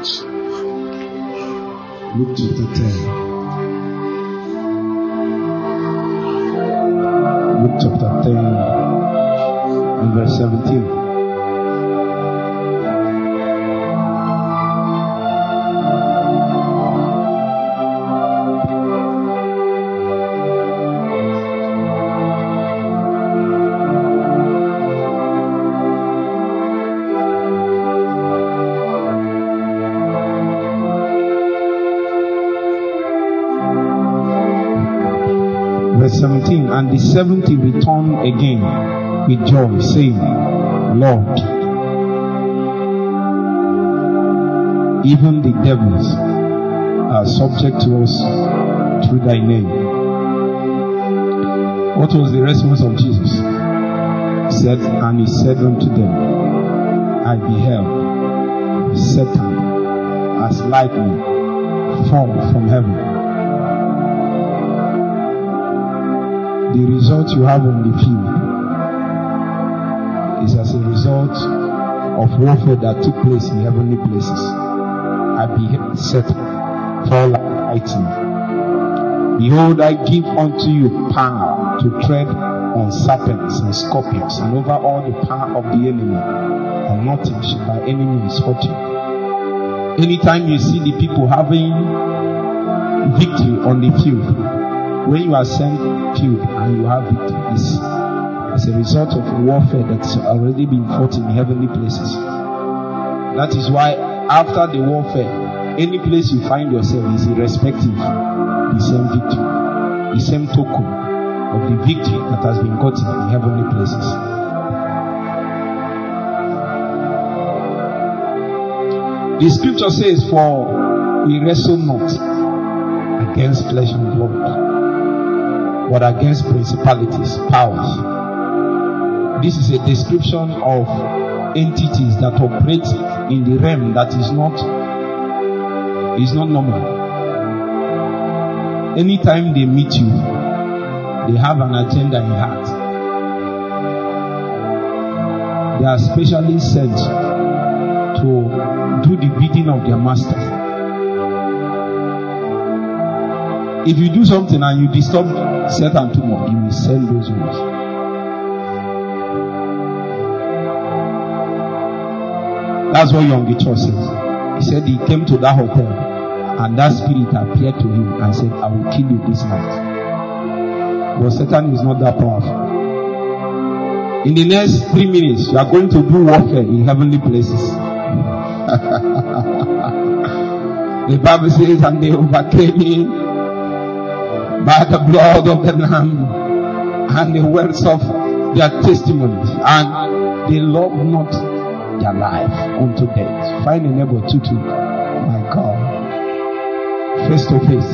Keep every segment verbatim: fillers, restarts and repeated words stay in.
Luke chapter ten. Luke chapter ten and verse seventeen. seventeen, and the seventy returned again with joy, saying, Lord, even the devils are subject to us through thy name. What was the response of Jesus? He said, and he said unto them, I beheld Satan as lightning fall from heaven. The result you have on the field is as a result of warfare that took place in heavenly places. I beheld Satan fall like lightning. Behold, I give unto you power to tread on serpents and scorpions and over all the power of the enemy, and nothing shall by any means hurt you. Anytime you see the people having victory on the field, when you are sent field and you have victory, it's as a result of warfare that's already been fought in heavenly places. That is why after the warfare, any place you find yourself is irrespective, the same victory, the same token of the victory that has been gotten in heavenly places. The scripture says, for we wrestle not against flesh and blood, but against principalities, powers. This is a description of entities that operate in the realm that is not is not normal. Anytime they meet you, they have an agenda in heart. They are specially sent to do the bidding of their master. If you do something and you disturb Satan too much, he will send those ones. That's what Young Church says. He said he came to that hotel and that spirit appeared to him and said, I will kill you this night. But Satan is not that powerful. In the next three minutes, you are going to do warfare in heavenly places. The Bible says, and they overcame him by the blood of the Lamb and the words of their testimonies, and they love not their life unto death. Find a neighbor to two. My God. Face to face.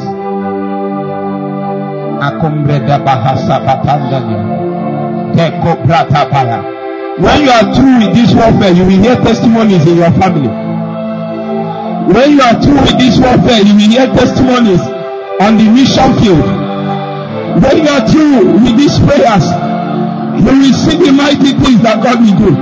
When you are through with this warfare, you will hear testimonies in your family. When you are through with this warfare, you will hear testimonies on the mission field. When you are through with these prayers, you will see the mighty things that God will do.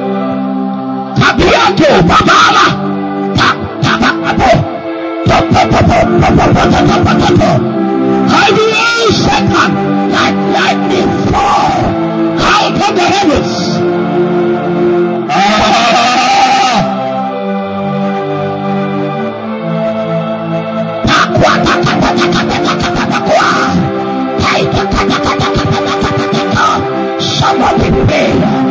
I will Satan like lightning fall out of the heavens. Somebody pray.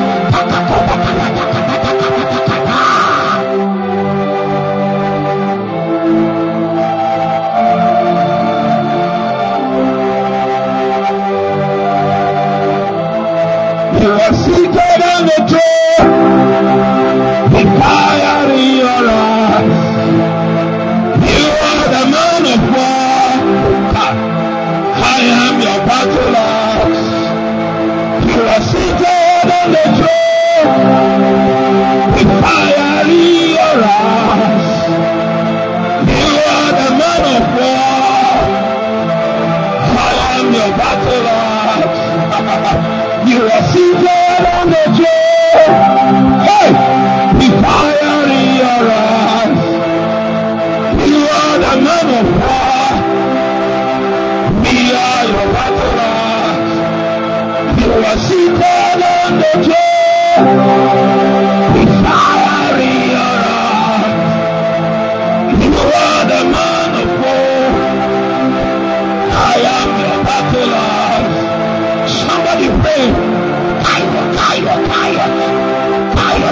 You are seated on the throne, with fire in your eyes. You are the man of war. I am your battle axe. You are seated on the throne, with fire in your eyes. You are the man of war. I am your battle axe. You are seated on the throne. the throne. With fire in your eyes. You are the man of war. I am your battle axe. Somebody pray. Kayo, kayo, kayo. Kayo.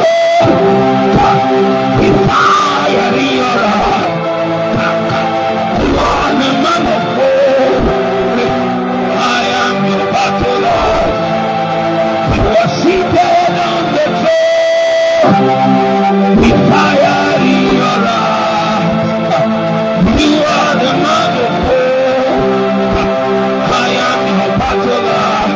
We fire in your heart. You are the man of war. I am your battle Lord. You are seated on the throne. We fire in your heart. You are the man of war. I am your battle Lord.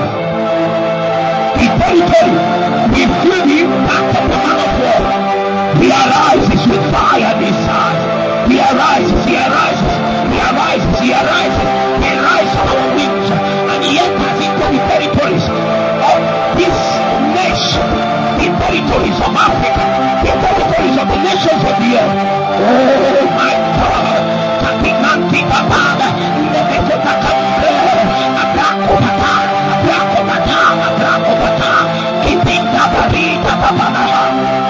We feel the impact of the man of war. He arises with fire this side. He arises, he arises, he arises, he arises, he rises on our wings, and he enters into the territories of this nation, the territories of Africa, the territories of the nations of the earth. Oh my God! Katinanti Babada, Nebekota Kambre, Abrakopata, Abrakopata, Abrakopata, Kitinda Barita Babada.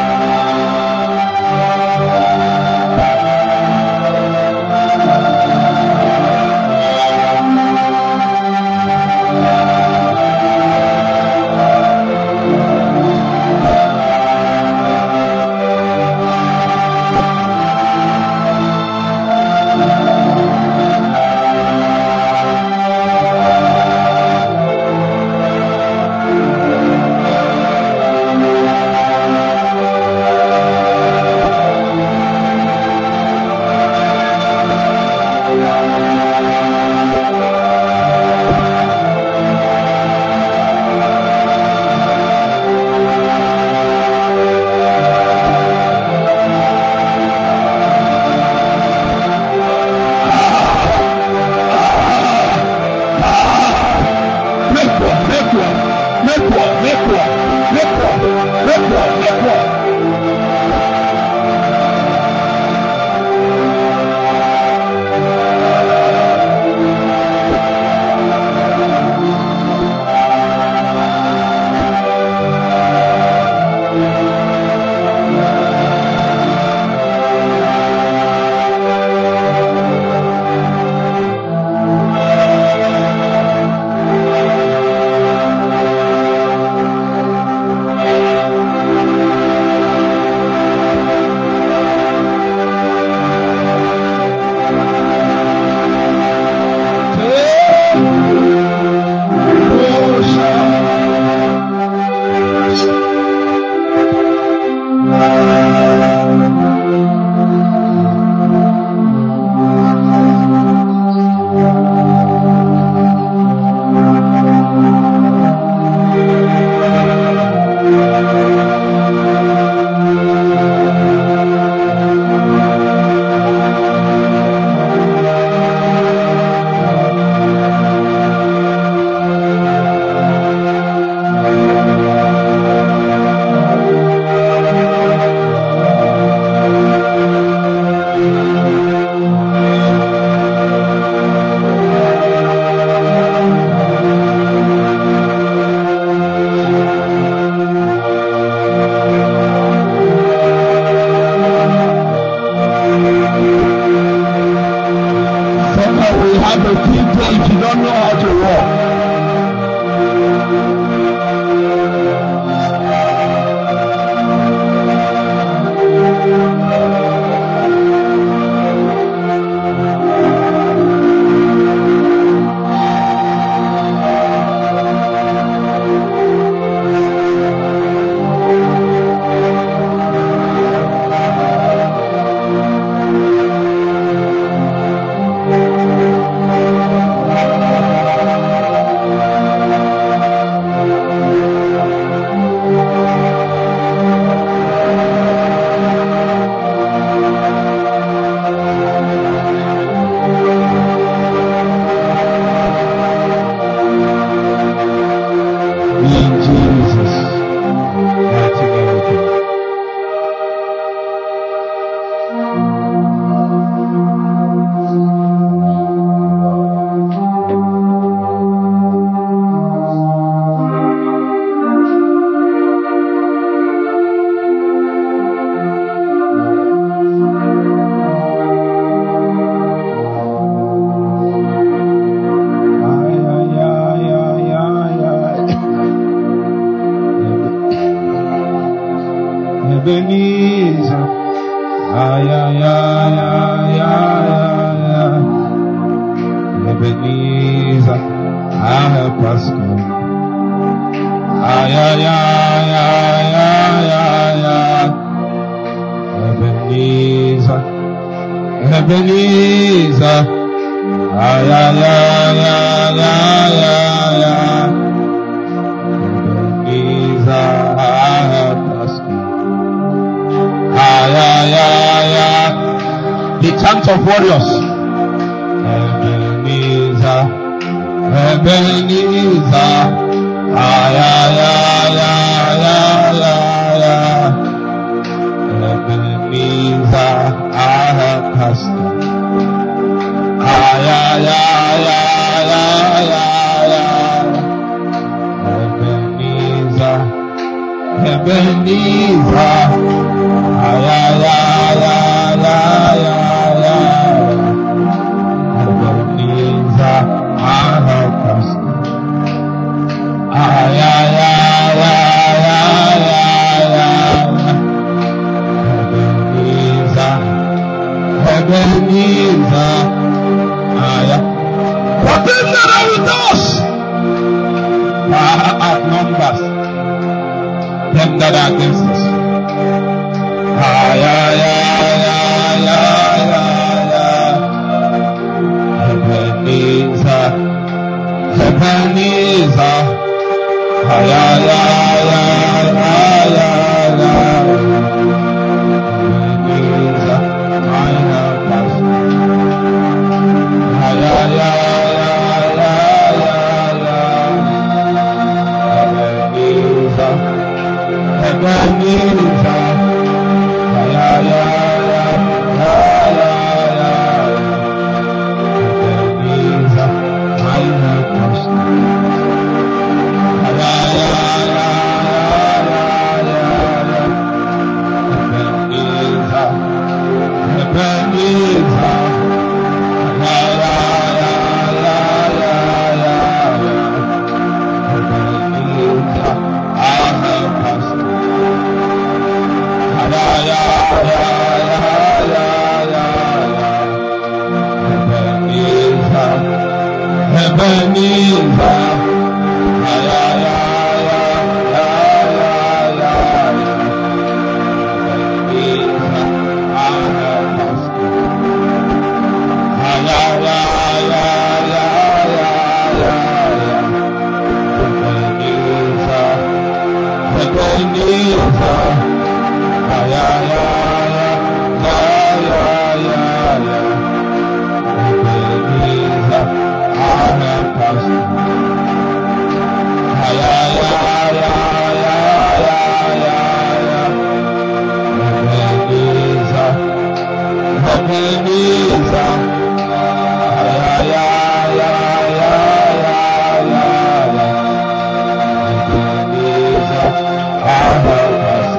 yeah, yeah, yeah, yeah, yeah. Ebenezer, help us come. Ah, yeah, yeah, yeah, yeah, yeah, yeah. Ebenezer, Ebenezer, ah, yeah, yeah, yeah, yeah, yeah, yeah. Ebenezer, help us come. Ah, yeah, yeah, yeah. The chant of warriors. Ebenezer, Ebenezer. Ah, yeah, yeah, yeah, yeah, yeah, yeah. Ebenezer, help us. Ah, yeah, yeah, yeah, yeah, yeah, yeah. Ebenezer, Ebenezer. Ah, yeah, yeah, yeah, yeah, yeah, yeah. Ebenezer, help us. Ah, yeah, yeah, yeah, yeah, yeah, yeah. Ebenezer, Ebenezer. Ah, yeah. What is that with us? Ah, outnumbers them that are against us. Ah, yeah, yeah, yeah, yeah, yeah, yeah. Ebenezer, Ebenezer. Ah, yeah, yeah, yeah, yeah, yeah, yeah. Ebenezer, my help us. Ah, yeah, yeah, yeah, yeah, yeah, yeah. Ebenezer, Ebenezer. Ah, yeah, yeah, yeah, yeah, yeah, yeah. Ebenezer, my help us. Ah, yeah, yeah, yeah, yeah, yeah. Ebenezer, Ebenezer. Ah, yeah, yeah, yeah, yeah, yeah, yeah. Ebenezer, our help us. Ah, yeah, yeah, yeah, yeah, yeah, yeah. Ebenezer, Ebenezer. Ah, yeah, yeah, yeah, yeah, yeah, yeah. Ebenezer, our help us. Ah, yeah, yeah, yeah, yeah, yeah, yeah. Ebenezer, Ebenezer. Ah, yeah, yeah, yeah, yeah, yeah, yeah. Ebenezer, our help us. Ah, yeah, yeah, yeah, yeah, yeah, yeah. Ebenezer, Ebenezer. Ah, yeah, yeah, yeah, yeah, yeah, yeah. Ebenezer, our help us.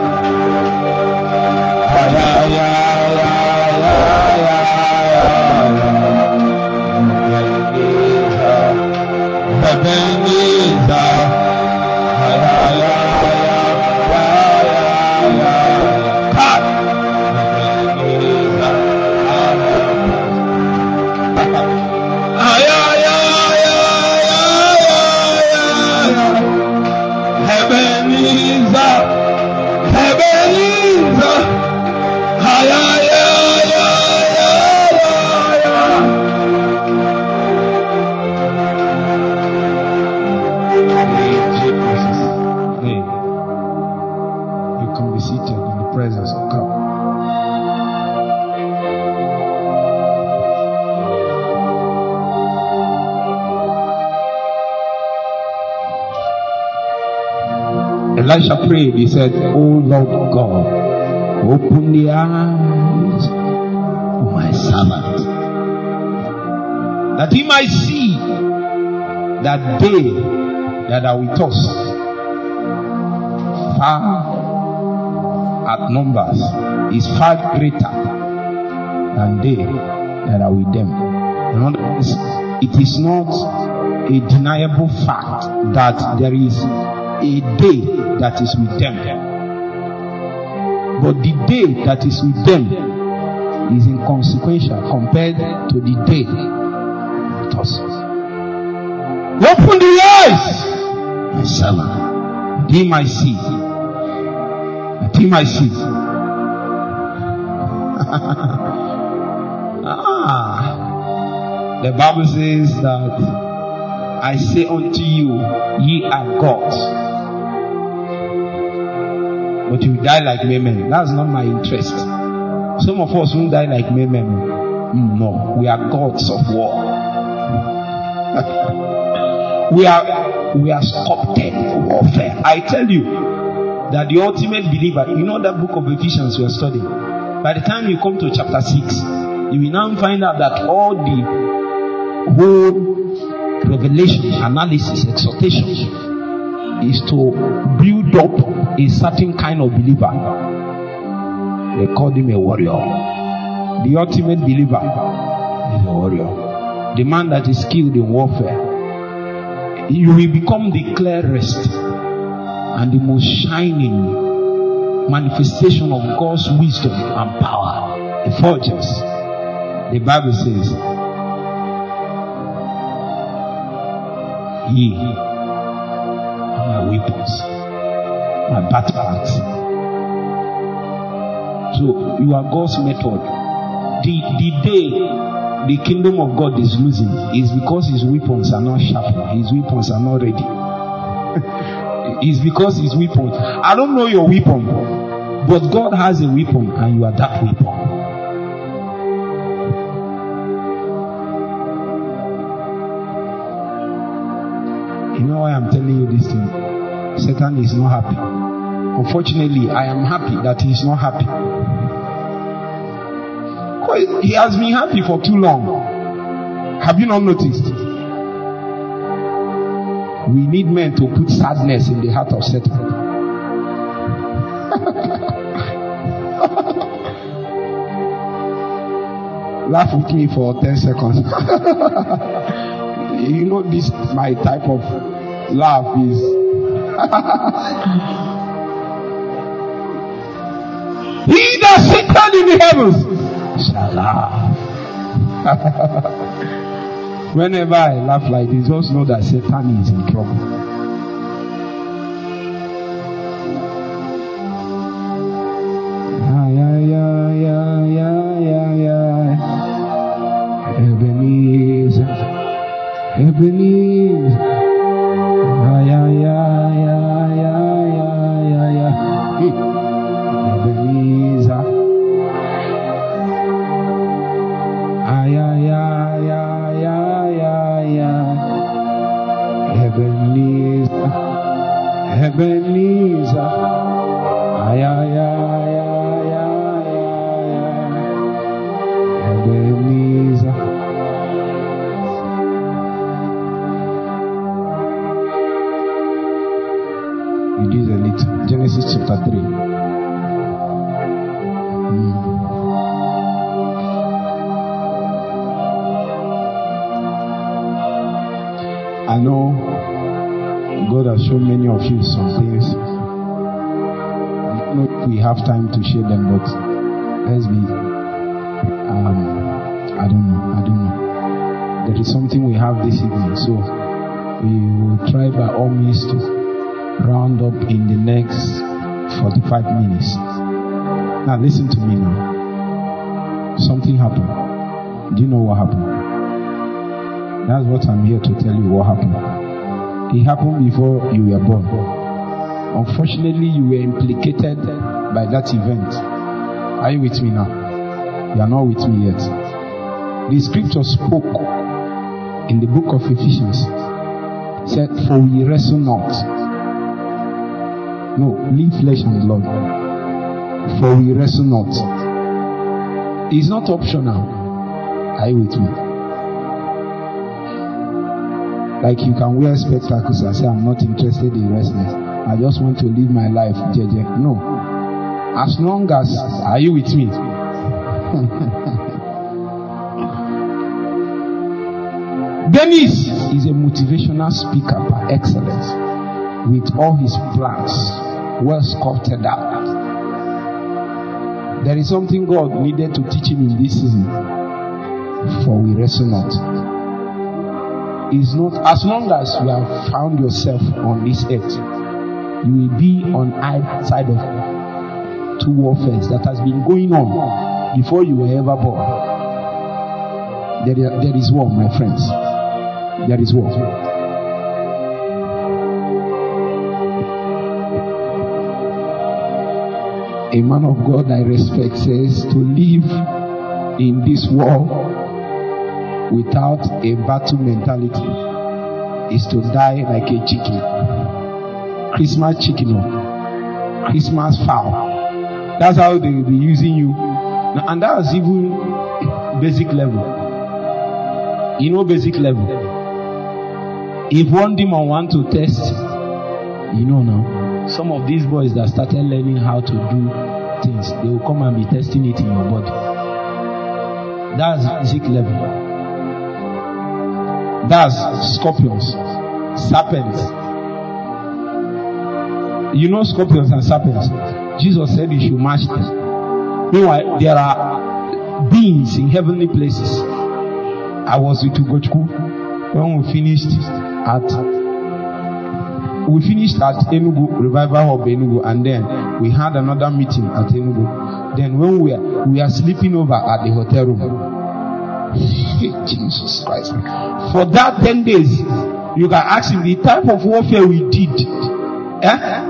Ah, yeah, yeah, yeah, yeah, yeah, yeah. Ebenezer, Ebenezer. Ah, yeah, yeah, yeah, yeah, yeah, yeah. God. Ebenezer, our help us. Ah, yeah, yeah, yeah, yeah, yeah, yeah. Ebenezer, Ebenezer. Ah, yeah, yeah, yeah, yeah, yeah, yeah. Hey, Jesus. Hey, you can be seated in the presence of God. Elisha prayed. He said, "Oh Lord God, open the eyes of my servant, that he might see that they that are with us far at numbers is far greater than they that are with them." In other words, it is not a deniable fact that there is a day that is with them, but the day that is with them inconsequential compared to the day with us. Open the eyes, my servant, that he might see. That he might see. ah, the Bible says that I say unto you, ye are gods, but you die like men. That's not my interest. Some of us won't die like men. No, we are gods of war. we are we are sculpted for warfare. I tell you that the ultimate believer, you know that book of Ephesians we are studying. By the time you come to chapter six, you will now find out that all the whole revelation, analysis, exhortation is to build up a certain kind of believer. They call him a warrior. The ultimate believer is a warrior. The man that is skilled in warfare. You will become the clearest and the most shining manifestation of God's wisdom and power. Effulgence. The Bible says, ye are my weapons, my battle axe. So you are God's method. The the day the kingdom of God is losing is because his weapons are not sharp, his weapons are not ready. It's because his weapons. I don't know your weapon, but God has a weapon and you are that weapon. You know why I'm telling you this thing? Satan is not happy. Unfortunately, I am happy that he is not happy. He has been happy for too long. Have you not noticed? We need men to put sadness in the heart of Satan. Laugh with me for ten seconds. You know this, my type of laugh is he that sitteth in the heavens shall laugh. Whenever I laugh like this, just know that Satan is in trouble. Yeah, yeah, yeah, yeah, yeah, yeah. Ebenezer, Ebenezer. Yeah, yeah, yeah, yeah, yeah, yeah, yeah. Ebenezer. Ah, yeah, yeah, yeah, yeah, yeah, yeah. Ebenezer, Ebenezer. Ah, yeah, yeah, yeah, yeah, yeah. Ebenezer. It is a little. Genesis chapter three. Hmm. I know God has shown many of you some things. I don't know if we have time to share them, but let's be. Um, I don't know. I don't know. There is something we have this evening, so we will try by all means to round up in the next forty-five minutes. Now listen to me now. Something happened. Do you know what happened? That's what I'm here to tell you what happened. It happened before you were born. Unfortunately, you were implicated by that event. Are you with me now? You are not with me yet. The scripture spoke in the book of Ephesians. It said, for we wrestle not. No, leave flesh and blood. For we wrestle not. It's not optional. Are you with me? Like you can wear spectacles and say, I'm not interested in wrestling. I just want to live my life. J J. No. As long as, are you with me? Dennis is a motivational speaker by excellence, with all his plans well sculpted out. There is something God needed to teach him in this season. For we wrestle not. It's not, as long as you have found yourself on this earth, you will be on either side of two warfares that has been going on before you were ever born. There is, there is war, my friends. There is war. A man of God I respect says to live in this world without a battle mentality is to die like a chicken. Christmas chicken or Christmas fowl. That's how they will be using you. And that's even basic level. You know basic level. If one demon want to test, you know now, some of these boys that started learning how to do things, they will come and be testing it in your body. That's basic level. That's scorpions, serpents. You know scorpions and serpents. Jesus said you should match them. Meanwhile, there are beings in heavenly places. I was with Ugochukwu when we finished at we finished at Enugu Revival of Enugu, and then we had another meeting at Enugu. Then when we are we are sleeping over at the hotel room. Jesus Christ! For that ten days, you can ask him the type of warfare we did. Eh?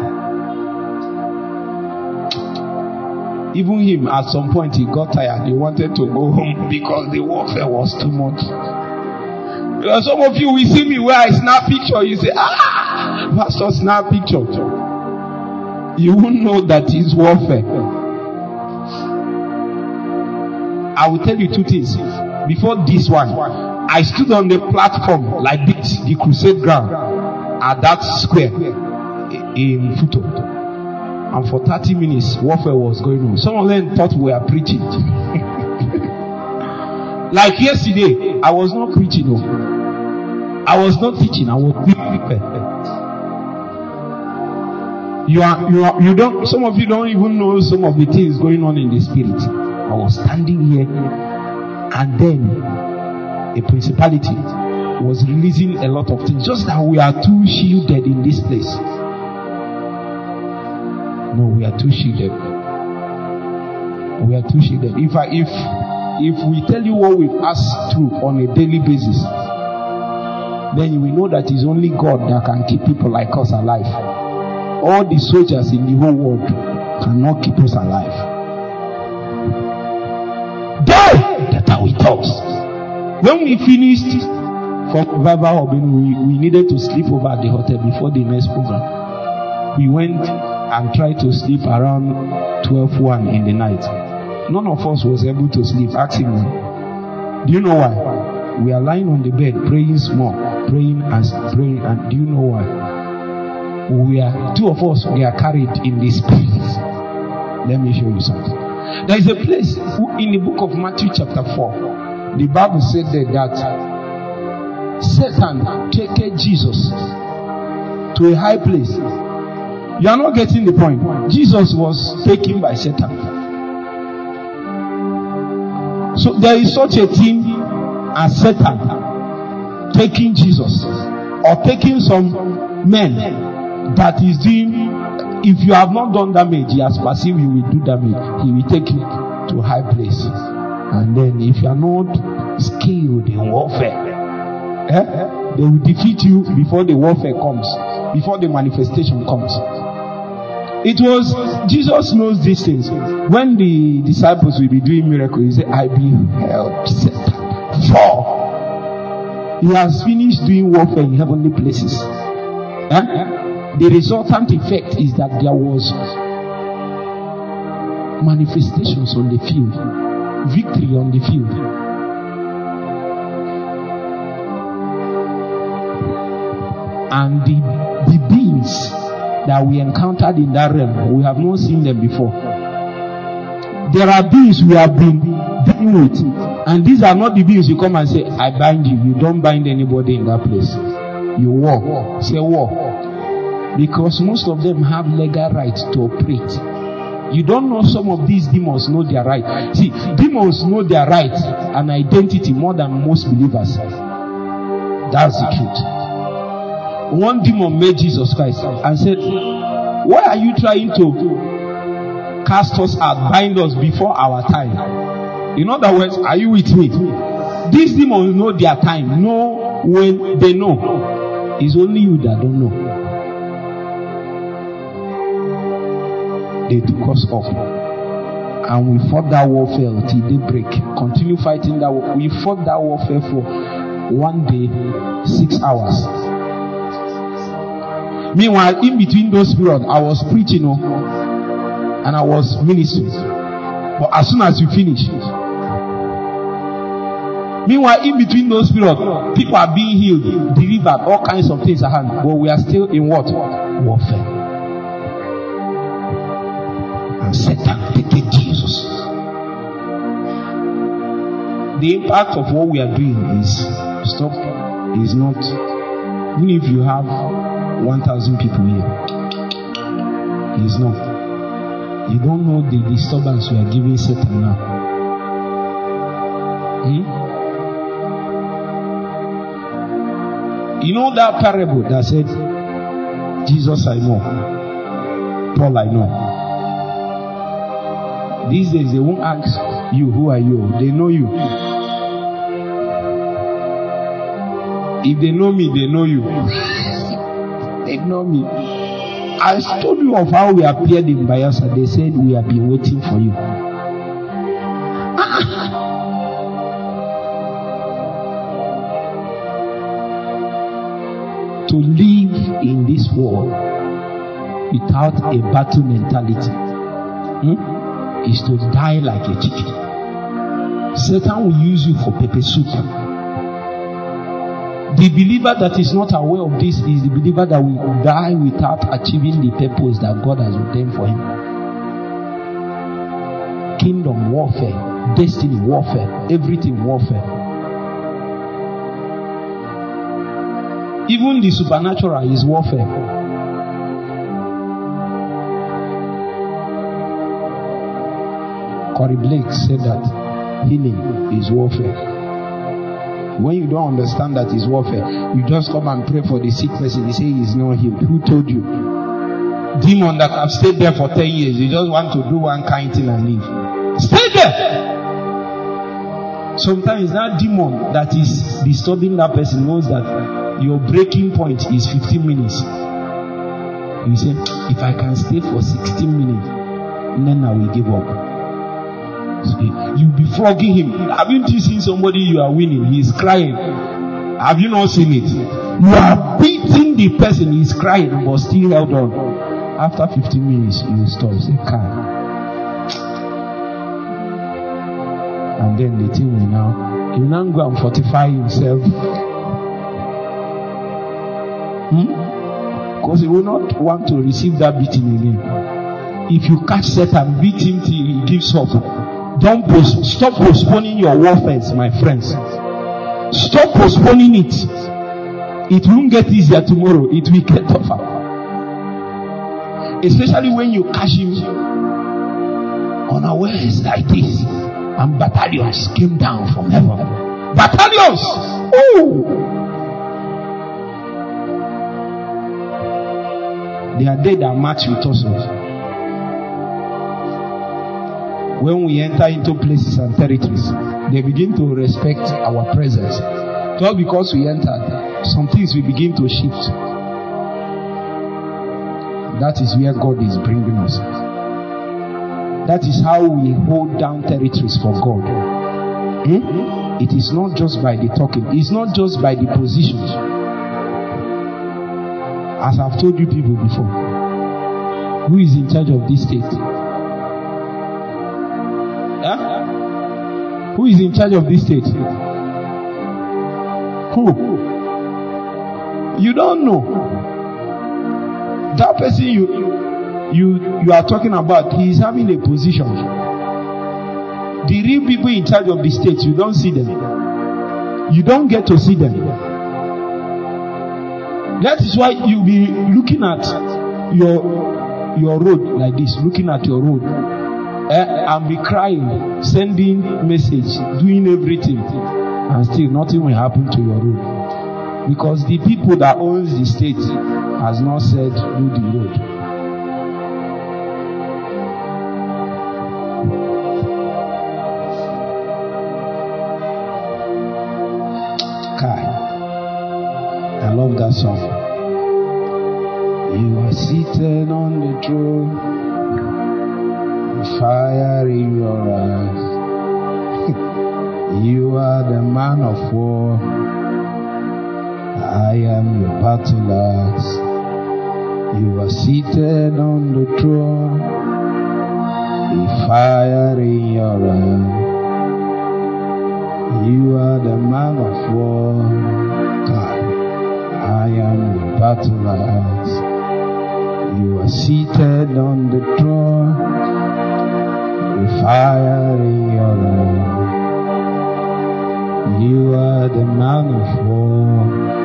Even him, at some point, he got tired. He wanted to go home because the warfare was too much. Because some of you will see me where I snap picture. You say, ah, Pastor, snap picture. You won't know that it's warfare. I will tell you two things. Before this one, I stood on the platform like this, the crusade ground, at that square in Futo. And for thirty minutes, warfare was going on. Some of them thought we were preaching. Like yesterday, I was not preaching. No. I was not teaching. I was prepared. You are, you are, you don't. Some of you don't even know some of the things going on in the spirit. I was standing here, and then a principality was releasing a lot of things. Just that we are too shielded in this place. No, we are too shielded. We are too shielded. If I, if if we tell you what we pass through on a daily basis, then you will know that it's only God that can keep people like us alive. All the soldiers in the whole world cannot keep us alive. They that are with us. When we finished for Revival, we, we needed to sleep over at the hotel before the next program. We went and tried to sleep around twelve one in the night. None of us was able to sleep. Ask him. Do you know why? We are lying on the bed praying small, praying and praying. And do you know why? We are two of us. We are carried in this place. Let me show you something. There is a place in the book of Matthew chapter four. The Bible said there that Satan took Jesus to a high place. You are not getting the point. Jesus was taken by Satan. So there is such a thing as Satan taking Jesus, or taking some men that is doing. If you have not done damage, he has perceived you will do damage. He will take you to a high place. And then if you are not skilled in warfare, eh, they will defeat you before the warfare comes, before the manifestation comes. It was, Jesus knows these things. When the disciples will be doing miracles, he said, I beheld Satan fall. He has finished doing warfare in heavenly places. Eh? The resultant effect is that there was manifestations on the field, victory on the field. And the, the beings that we encountered in that realm, we have not seen them before. There are beings we have been dealing with, and these are not the beings you come and say, I bind you. You don't bind anybody in that place. You walk. Say walk. Because most of them have legal right to operate. You don't know some of these demons know their right. See, demons know their right and identity more than most believers. That's the truth. One demon met Jesus Christ and said, why are you trying to cast us out, bind us before our time? In other words, are you with me? These demons know their time, know when they know. It's only you that don't know. They took us off. And we fought that warfare till daybreak. Continue fighting that war. We fought that warfare for one day, six hours. Meanwhile, in between those periods, I was preaching, you know, and I was ministering. But as soon as you finish, meanwhile, in between those periods, people are being healed, delivered, all kinds of things are happening. But we are still in what? Warfare. And Satan taking Jesus. The impact of what we are doing is stop. Is not. Even if you have one thousand people here, is not. You don't know the disturbance we are giving Satan now. Hmm? You know that parable that said, Jesus I know, Paul I know. These days they won't ask you, who are you? They know you. If they know me, they know you. They know me. I told you of how we appeared in Bayelsa. They said we have been waiting for you. To live in this world without a battle mentality hmm, is to die like a chicken. Satan will use you for pepper soup. The believer that is not aware of this is the believer that will die without achieving the purpose that God has ordained for him. Kingdom warfare, destiny warfare, everything warfare. Even the supernatural is warfare. Corey Blake said that healing is warfare. When you don't understand that it's warfare, you just come and pray for the sick person. He say he's not healed. Who told you? Demon that have stayed there for ten years. You just want to do one kind thing and leave. Stay there. Sometimes that demon that is disturbing that person knows that your breaking point is fifteen minutes. You say, if I can stay for sixteen minutes, then I will give up. You'll be flogging him. Haven't you seen somebody you are winning? He is crying. Have you not seen it? You are beating the person. He is crying, but still held on. After fifteen minutes, you stop. Say, calm. And then the thing will now, he will now go and fortify himself. Hmm? Because he will not want to receive that beating again. If you catch Satan, beat him till he gives up. Don't post, stop postponing your warfare, my friends. Stop postponing it. It won't get easier tomorrow. It will get tougher. Especially when you catch him unawares like this, and battalions came down from heaven. Battalions! Ooh! They are they that march with us. When we enter into places and territories, they begin to respect our presence. Just because we entered, some things will begin to shift. That is where God is bringing us. That is how we hold down territories for God. Hmm? It is not just by the talking. It's not just by the position. As I've told you people before, who is in charge of this state? Huh? Who is in charge of this state? Who? You don't know. That person you you you are talking about, he is having a position. The real people in charge of the state, you don't see them. You don't get to see them. That is why you'll be looking at your your road like this, looking at your road, eh, and be crying, sending message, doing everything, and still nothing will happen to your road. Because the people that owns the state has not said do the road. Kai, I love that song. You are seated on the throne, fire in your eyes. You are the man of war. I am your battle axe. You are seated on the throne, a fire in your eyes. You are the man of war. God, I am your battle axe. You are seated on the throne, a fire in your eyes. You are the man of war.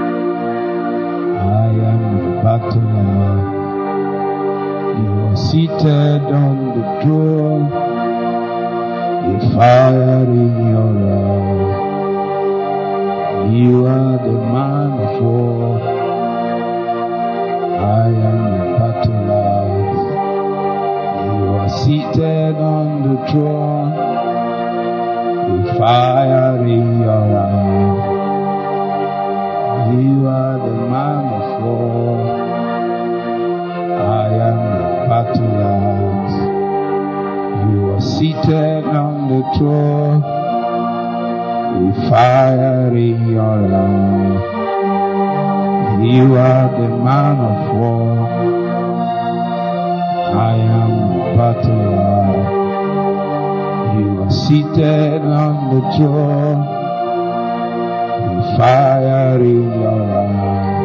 I am the battle axe. You are seated on the throne, a fire in your eyes. You are the man of war. I am the battle axe. You are seated on the throne, a fire in your eyes. You are the man of war. I am the battle axe. You are seated on the throne, a fire in your eyes. You are the man of war. I am the battle axe. You are seated on the throne, fire in your eyes.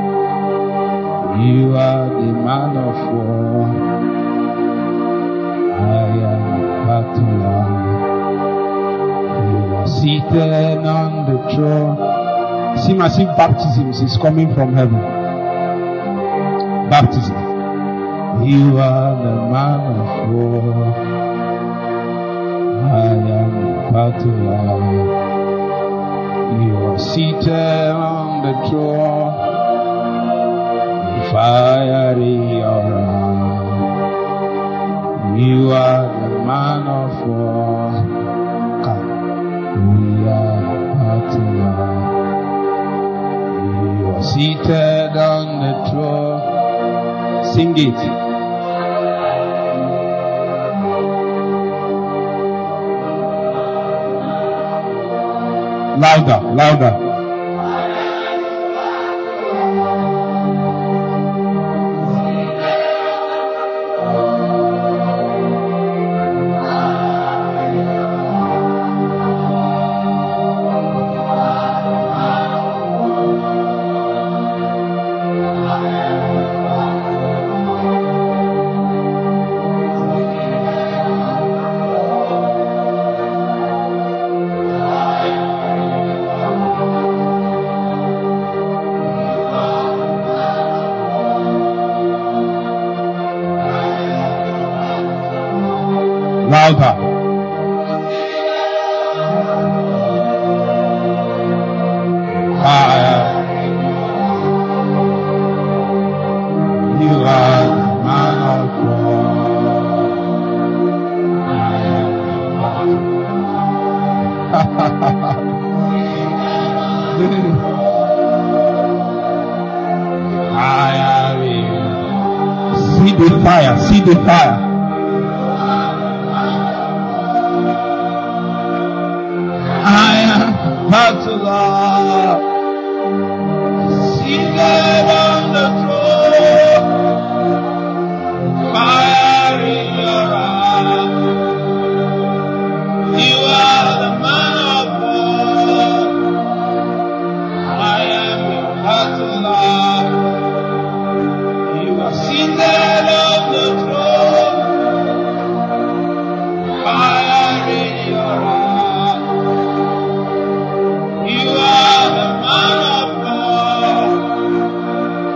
You are the man of war. I am the battle axe. You are seated on the throne. See, massive baptism is coming from heaven. Baptism. You are the man of war. I am the battle axe. You are seated on the throne, fire in your eyes. You are the man of war. We are battle axe. You are seated on the throne. Sing it. Louder, louder. Louder. Fire. You are the man of war. Fire. See the fire. See the fire. Battle axe, seated on the throne, fire in your eyes. You are the man of war. I am your battle axe. You are seated on the throne, fire in your eyes. You are the man of war.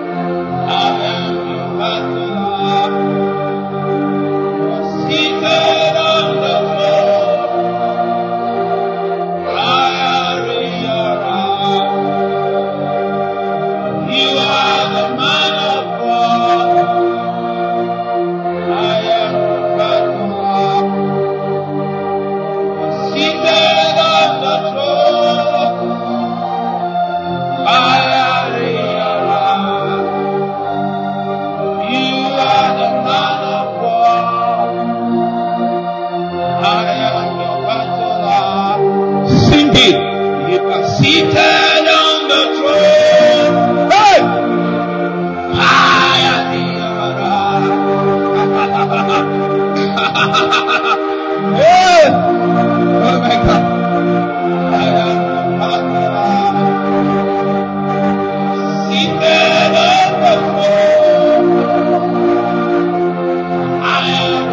You are seated on the throne. Hey! High and hey! Oh my God. I am seated on the throne. I am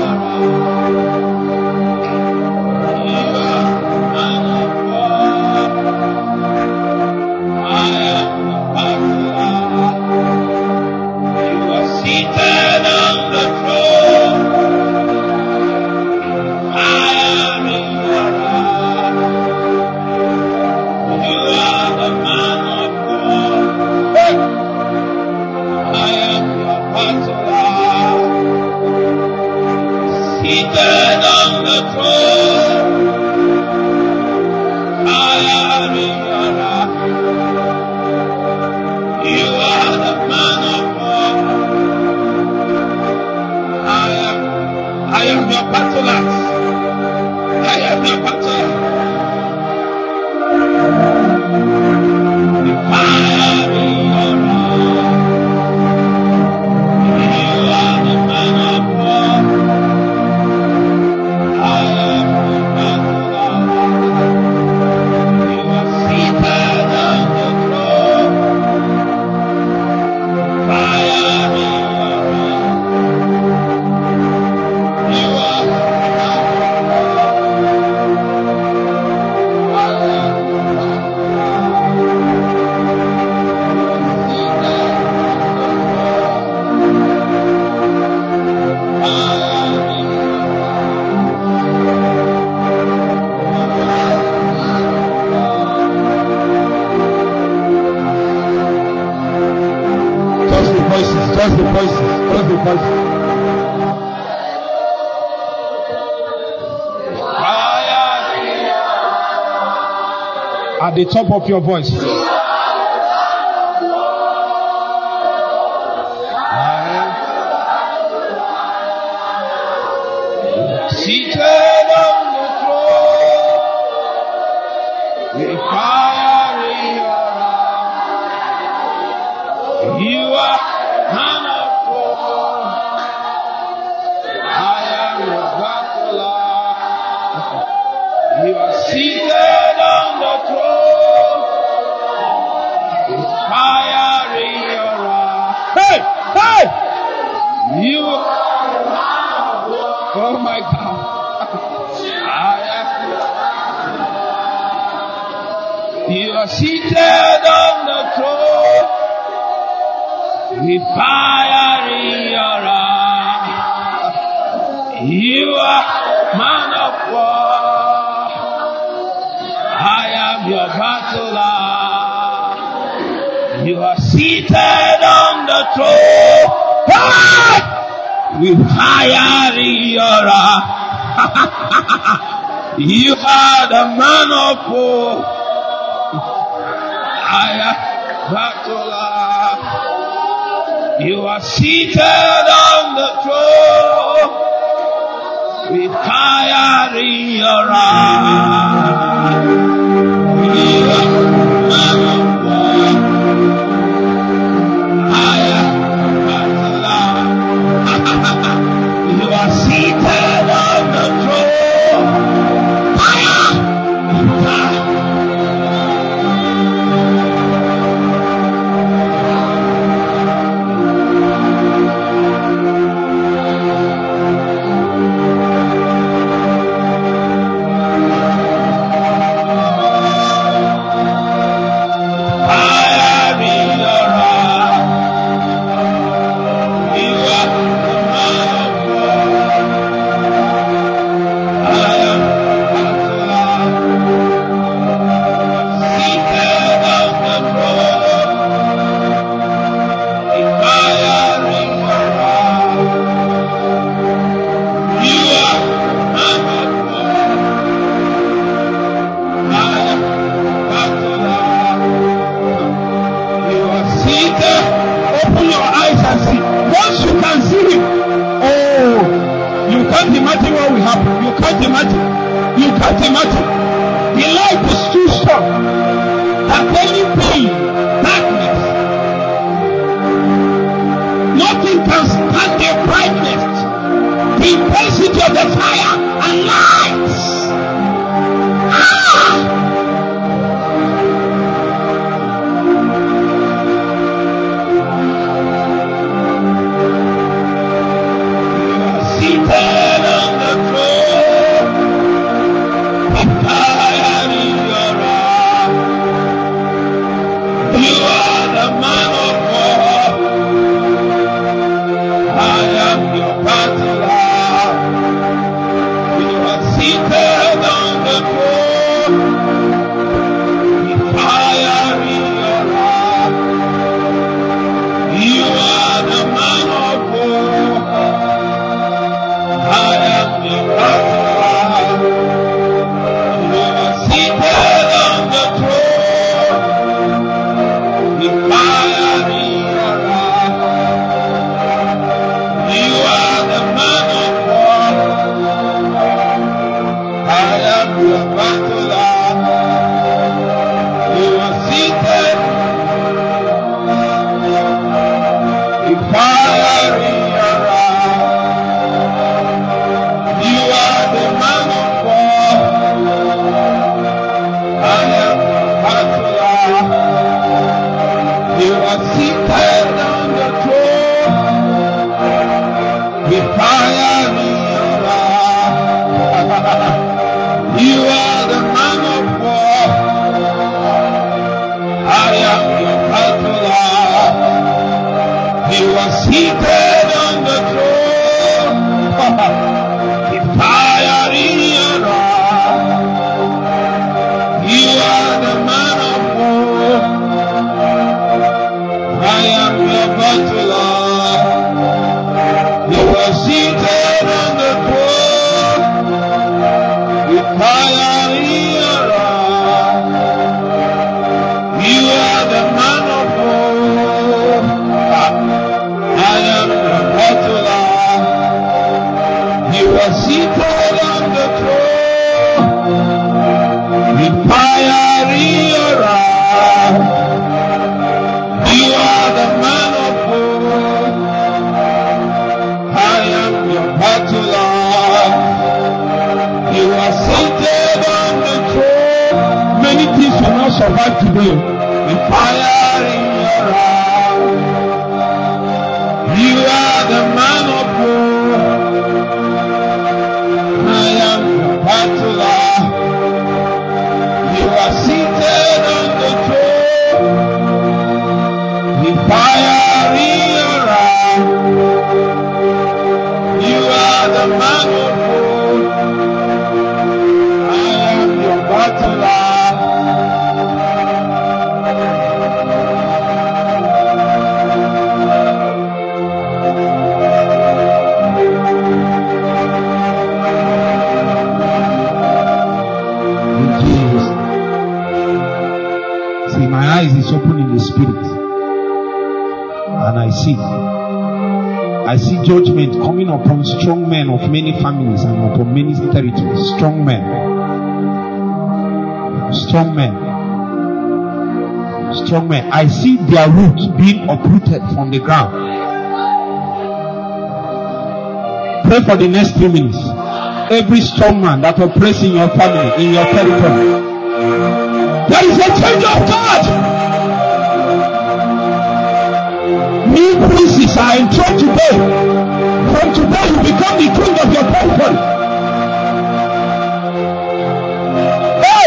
at the top of your voice. Seated on the throne, with fire in your eyes, you are man of war. I am your battler. You are seated on the throne, with fire in your eyes. Hey, hey! You are. Oh my God. You are seated on the throne, with fire in your eyes. You are man of war. I am your battler. You are seated on the throne, with fire in your eyes. You are the man of war. I am battler. You are seated on the throne, with fire in your eyes. You are man of war. I am battler. You are seated on the throne. Fire! Fire! Imagine what will happen. You can't imagine. You can't imagine. The light is survive today. The fire in your eyes. You are the man of war. I am the battler. You are seated on the throne. The fire in your eyes. You are the man of war. I am your battler. My eyes is open in the spirit, and I see I see judgment coming upon strong men of many families and upon many territories. Strong men, strong men, strong men. I see their roots being uprooted from the ground. Pray for the next few minutes. Every strong man that operates in your family, in your territory, there is a change of God. New princes are enthroned today. From today you become the king of your territory. Hey!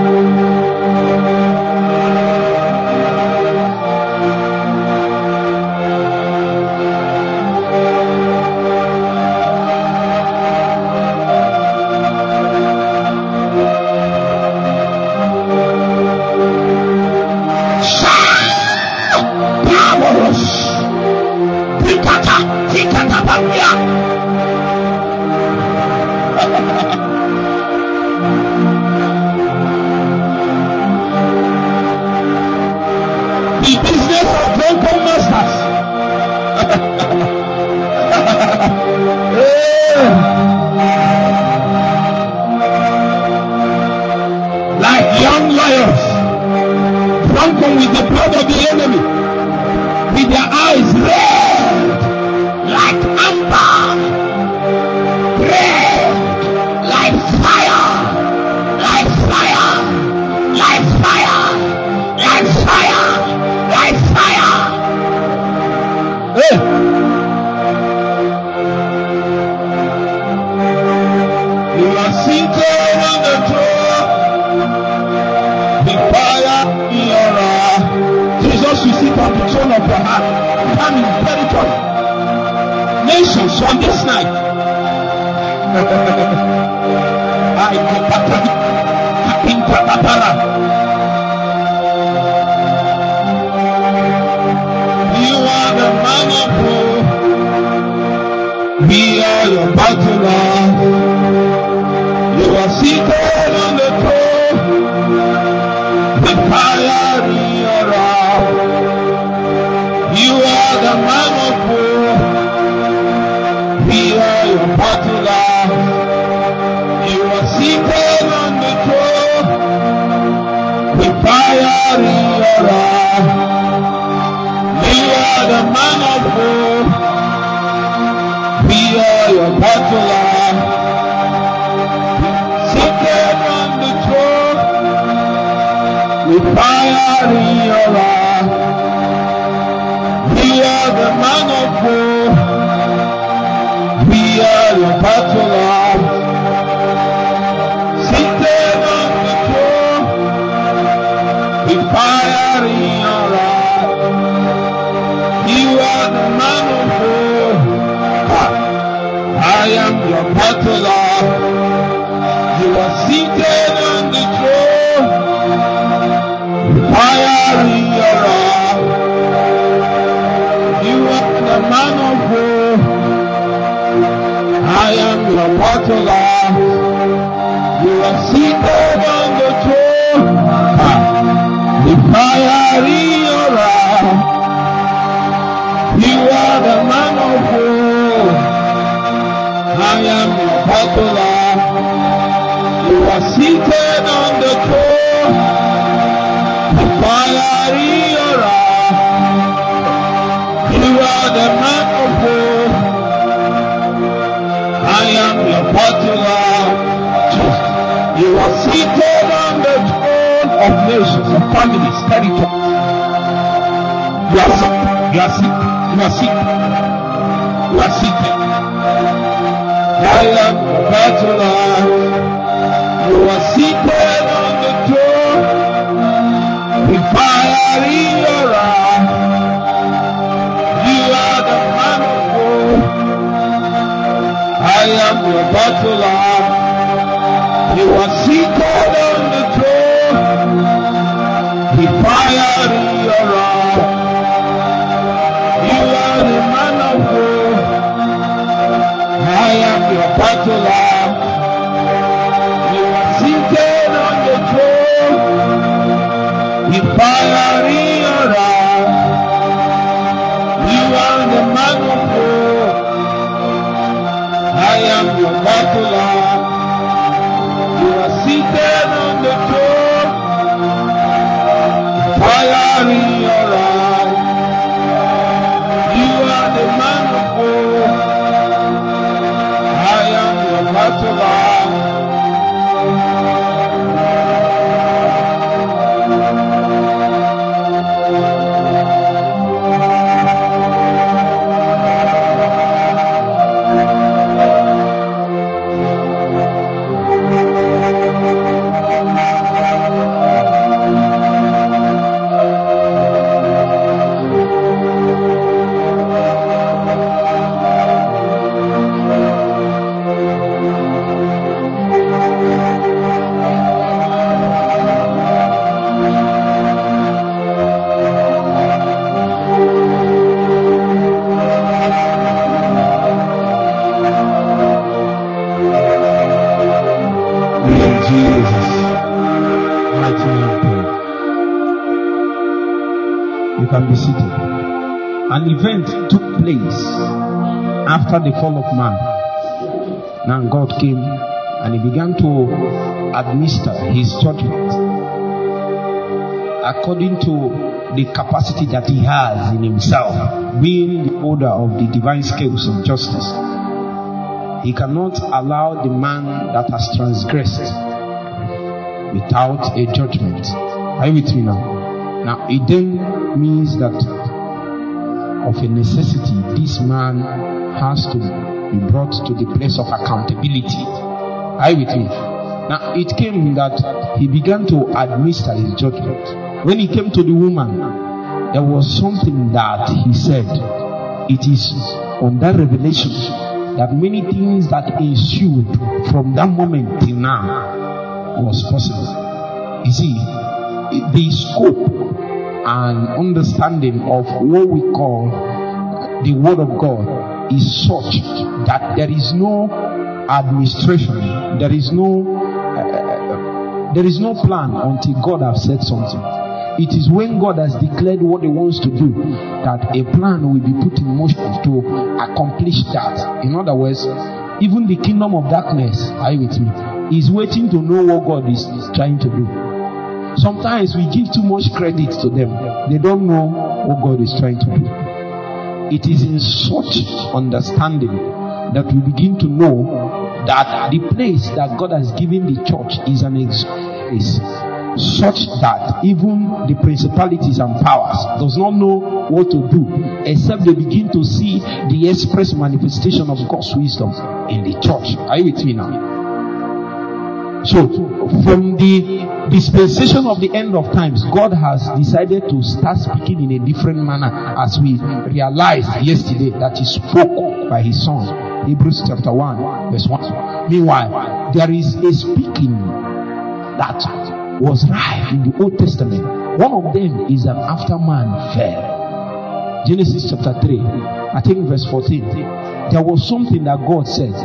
The business of drunken masters. Like young lions, drunken with the blood of the enemy, with their eyes red like amber, red like fire, like fire, like fire, like fire, like fire. Hey. You are seated on the throne, the fire in your eye. Jesus will sit on the throne of your heart, come in territory. Nations on this night. You are the man of war. We are your battler. You are seated on the throne. The fire in your eye. You are the man of war. We are your battler. You are seated on the throne. The fire in your eye. You are the man of war. We are your battler. Seated on the throne. The fire in your eye. We are the man of war. We are your battler. Seated on the throne. The fire in your eye. You are the man of war. I am your battler. You are seated on the throne. The fire in your eye. You are the man of war. I am your battler. You are seated on the throne. The fire in your eye. You are the man of war. I am your battler. You are seated on the throne. The fire in your eye. You are the man of war. I am your battler. You are seated on the throne of nations, of families, territories. You are sick. You are sick. You are sick. You are sick. I am the battle. You are seated on the throne. With fire in your eye. You are the man of war. I am your battle. You are seated on the throne. With fire in your eye. You are the man of war. I am your battle lamb. You are seated on the throne. With fire in your eye. You are the man of war. I am your battle lamb. You are seated on the throne. With fire in your eye. You are the man of war. I am your battle lamb. Can be seated. An event took place after the fall of man. Now God came and he began to administer his judgment according to the capacity that he has in himself, being the holder of the divine scales of justice. He cannot allow the man that has transgressed without a judgment. Are you with me now? Now it then means that of a necessity this man has to be brought to the place of accountability. Are you with me? Now it came that he began to administer his judgment. When he came to the woman, there was something that he said. It is on that revelation that many things that ensued from that moment till now was possible. You see, the scope and understanding of what we call the Word of God is such that there is no administration, there is no uh, there is no plan until God has said something. It is when God has declared what He wants to do that a plan will be put in motion to accomplish that. In other words, even the kingdom of darkness, are you with me, is waiting to know what God is trying to do. Sometimes we give too much credit to them. They don't know what God is trying to do. It is in such understanding that we begin to know that the place that God has given the church is an place such that even the principalities and powers does not know what to do except they begin to see the express manifestation of God's wisdom in the church. Are you with me now? So, from the dispensation of the end of times, God has decided to start speaking in a different manner, as we realized yesterday that He spoke by His Son. Hebrews chapter one, verse one. Meanwhile, there is a speaking that was rife in the Old Testament. One of them is that after man fell. Genesis chapter three, I think verse fourteen. There was something that God said.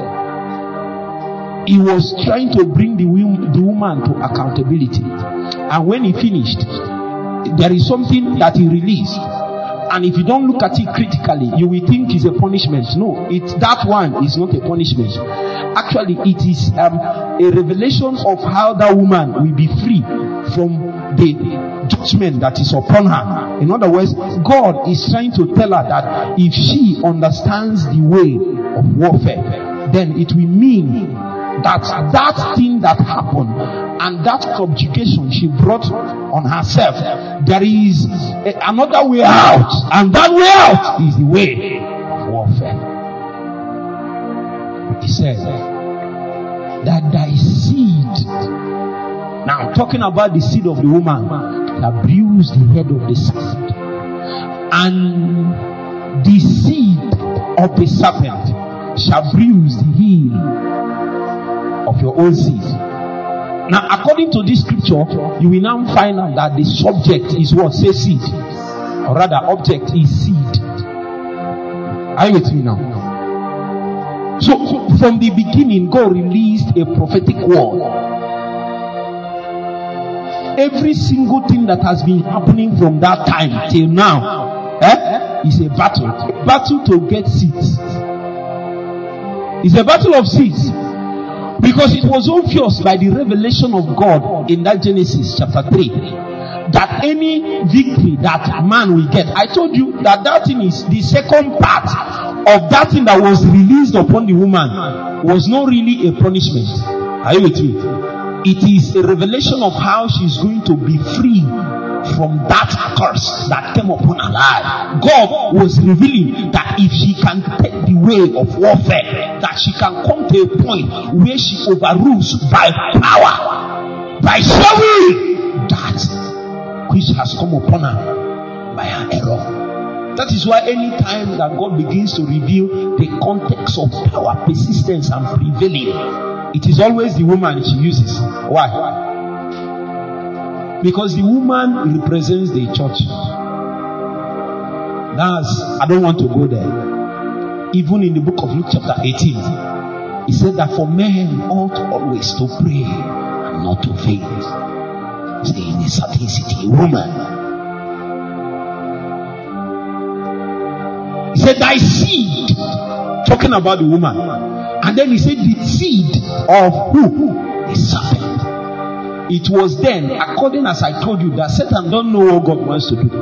He was trying to bring the woman to accountability. And when he finished, there is something that he released. And if you don't look at it critically, you will think it's a punishment. No, it's that one is not a punishment. Actually, it is um, a revelation of how that woman will be free from the judgment that is upon her. In other words, God is trying to tell her that if she understands the way of warfare, then it will mean that that thing that happened and that subjugation she brought on herself, there is a, another way out, and that way out is the way of warfare. He said that thy seed, now I'm talking about the seed of the woman that bruised the head of the serpent, and the seed of the serpent shall bruise the heel of your own seed. Now, according to this scripture, you will now find out that the subject is what? Say seed. Or rather, object is seed. Are you with me now? So, from the beginning, God released a prophetic word. Every single thing that has been happening from that time till now, eh, is a battle. A battle to get seeds. It's a battle of seeds. Because it was obvious by the revelation of God in that Genesis chapter three that any victory that man will get, I told you that that thing is the second part of that thing that was released upon the woman was not really a punishment. Are you with me? It is a revelation of how she's going to be free from that curse that came upon her life. God was revealing that if she can take the way of warfare, that she can come to a point where she overrules by power, by showing that which has come upon her by her error. That is why any time that God begins to reveal the context of power, persistence, and prevailing, it is always the woman she uses. Why? Because the woman represents the church. That's, I don't want to go there. Even in the book of Luke chapter eighteen, he said that for men ought always to pray and not to faint. Say in a certain city, a woman. He said, thy seed, talking about the woman. And then he said, the seed of who? The serpent. It was then, according as I told you, that Satan don't know what God wants to do.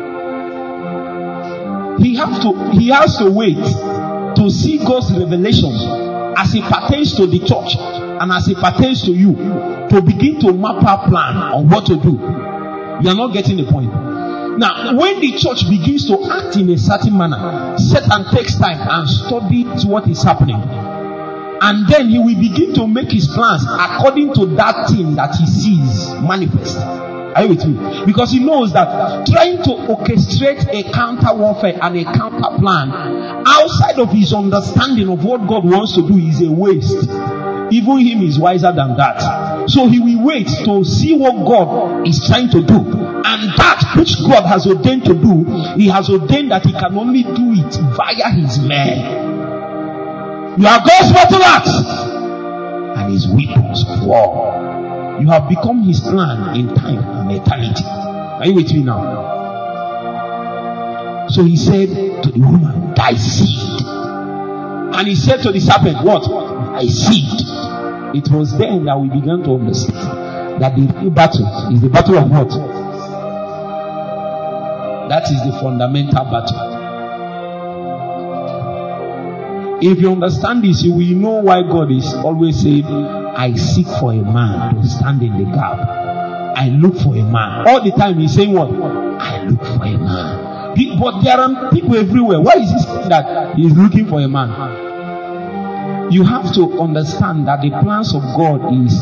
He have to, he has to wait to see God's revelation as it pertains to the church and as it pertains to you, to begin to map our plan on what to do. You are not getting the point. Now, when the church begins to act in a certain manner, Satan takes time and studies what is happening. And then he will begin to make his plans according to that thing that he sees manifest. Are you with me? Because he knows that trying to orchestrate a counter warfare and a counter plan outside of his understanding of what God wants to do is a waste. Even him is wiser than that. So he will wait to see what God is trying to do. And that which God has ordained to do, he has ordained that he can only do it via his men. You are God's battle axe and his weapons of war. You have become his plan in time and eternity. Are you with me now? So he said to the woman, thy seed. And he said to the serpent, what? Thy seed. It was then that we began to understand that the real battle is the battle of what? That is the fundamental battle. If you understand this, you will know why God is always saying, I seek for a man to stand in the gap. I look for a man. All the time he's saying what? I look for a man. But there are people everywhere. Why is he saying that he's looking for a man? You have to understand that the plans of God is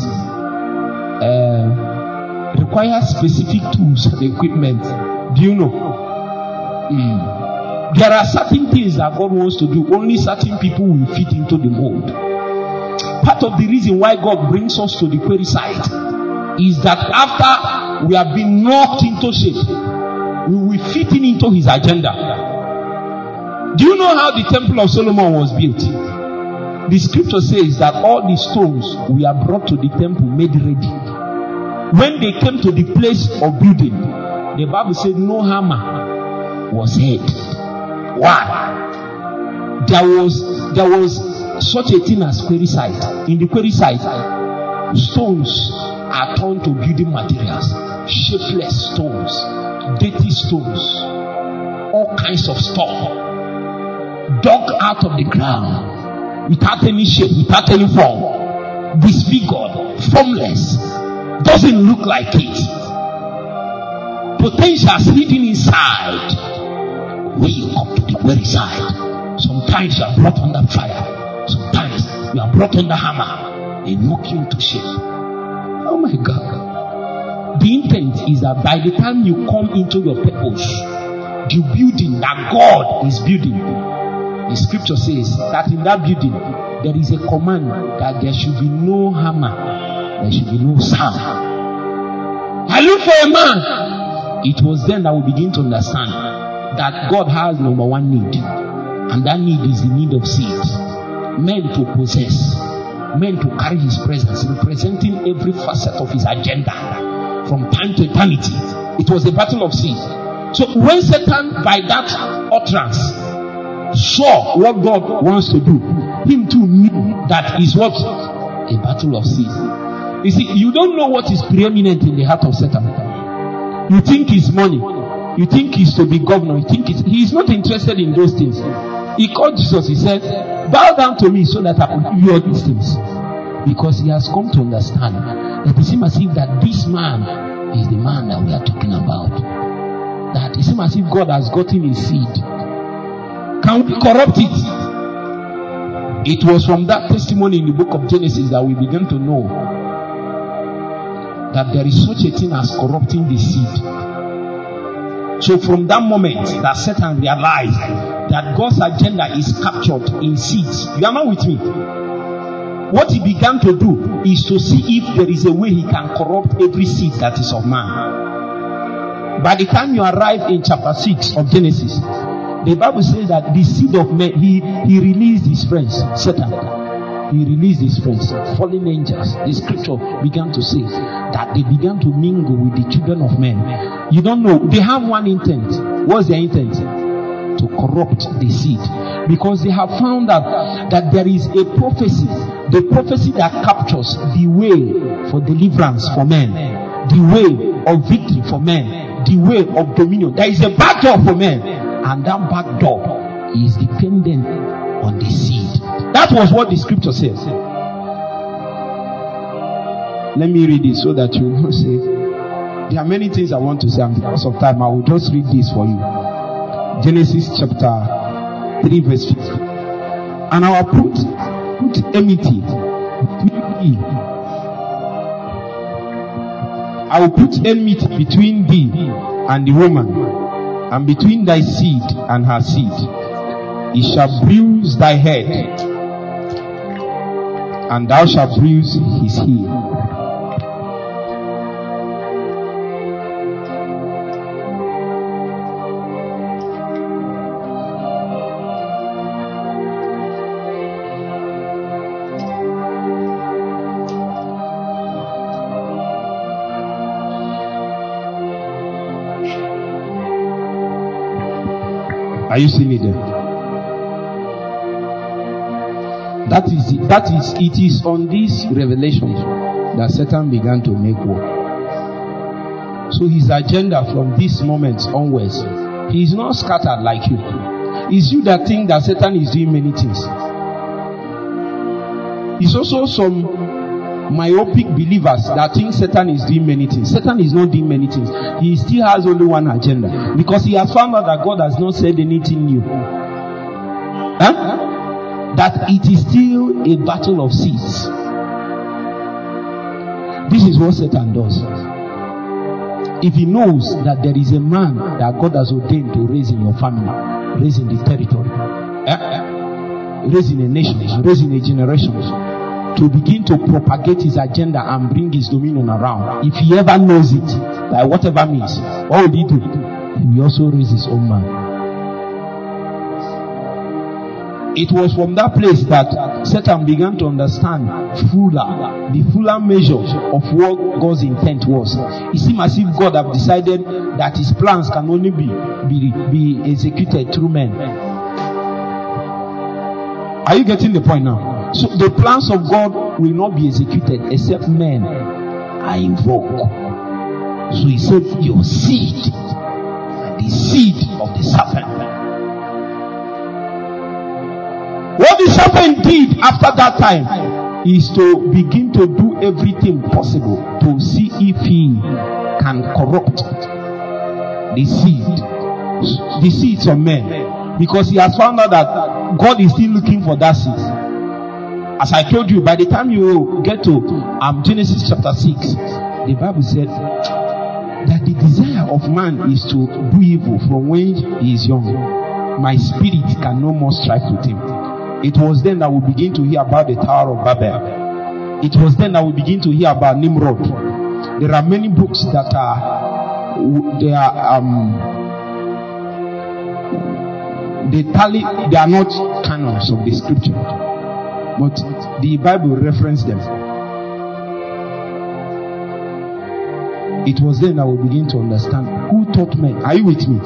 uh, require specific tools and equipment. Do you know? Mm. There are certain things that God wants to do. Only certain people will fit into the mold. Part of the reason why God brings us to the query side is that after we have been knocked into shape, we will fit in into his agenda. Do you know how the temple of Solomon was built? The scripture says that all the stones were brought to the temple made ready. When they came to the place of building, the Bible said no hammer was heard. Why? There was there was such a thing as query site. In the query site, stones are turned to building materials. Shapeless stones, dirty stones, all kinds of stuff, dug out of the ground, without any shape, without any form, disfigured, formless. Doesn't look like it. Potentials hidden inside. When you come to the very side, sometimes you are brought under fire. Sometimes you are brought under hammer. They knock you into shape. Oh my God. The intent is that by the time you come into your purpose, the building that God is building, the scripture says that in that building there is a command that there should be no hammer, there should be no sound. I look for a man. It was then that we begin to understand that God has number one need, and that need is the need of seeds, men to possess, men to carry his presence, representing every facet of his agenda from time to eternity. It was a battle of seeds. So when Satan, by that utterance, saw what God wants to do, him too knew that is what? A battle of seeds. You see, you don't know what is preeminent in the heart of Satan. You think it's money. You think he's to be governor. You think it's, he is not interested in those things. He called Jesus. He said, bow down to me so that I will give you all these things. Because he has come to understand that it seems as if that this man is the man that we are talking about. That it seems as if God has gotten his seed. Can we corrupt it? It was from that testimony in the book of Genesis that we began to know that there is such a thing as corrupting the seed. So from that moment that Satan realized that God's agenda is captured in seeds. You are not with me? What he began to do is to see if there is a way he can corrupt every seed that is of man. By the time you arrive in chapter six of Genesis, the Bible says that the seed of man, he, he released his friends, Satan. He released his friends, fallen angels. The scripture began to say that they began to mingle with the children of men. You don't know. They have one intent. What's their intent? To corrupt the seed. Because they have found out that there is a prophecy. The prophecy that captures the way for deliverance for men. The way of victory for men. The way of dominion. There is a back door for men. And that back door is dependent on the seed. That was what the scripture says. Let me read it so that you will say. There are many things I want to say, and because of time, I will just read this for you. Genesis chapter three, verse fifty. And I will put, put enmity between thee. I will put enmity between thee and the woman, and between thy seed and her seed. He shall bruise thy head, and thou shalt bruise his heel. Are you seeing it there? That is, that is, it is on this revelation that Satan began to make war. So his agenda from this moment onwards, he is not scattered like you. It's you that think that Satan is doing many things. It's also some myopic believers that think Satan is doing many things. Satan is not doing many things. He still has only one agenda. Because he has found out that God has not said anything new. Huh? That it is still a battle of seeds. This is what Satan does. If he knows that there is a man that God has ordained to raise in your family, raise in the territory, eh? raise in a nation, raise in a generation, to begin to propagate his agenda and bring his dominion around, if he ever knows it, by whatever means, what will he do? He will also raise his own man. It was from that place that Satan began to understand fuller, the fuller measure of what God's intent was. It seemed as if God had decided that his plans can only be, be, be executed through men. Are you getting the point now? So the plans of God will not be executed except men are invoked. So he said, your seed, the seed of the serpent. What the serpent did after that time is to begin to do everything possible to see if he can corrupt the seed, the seeds of men, because he has found out that God is still looking for that seed. As I told you, by the time you get to um, Genesis chapter six, the Bible said that the desire of man is to do evil from when he is young. My spirit can no more strive with him. It was then that we begin to hear about the Tower of Babel. It was then that we begin to hear about Nimrod. There are many books that are they are um they tally they are not canons of the scripture, but the Bible referenced them. It was then that we begin to understand who taught men. Are you with me?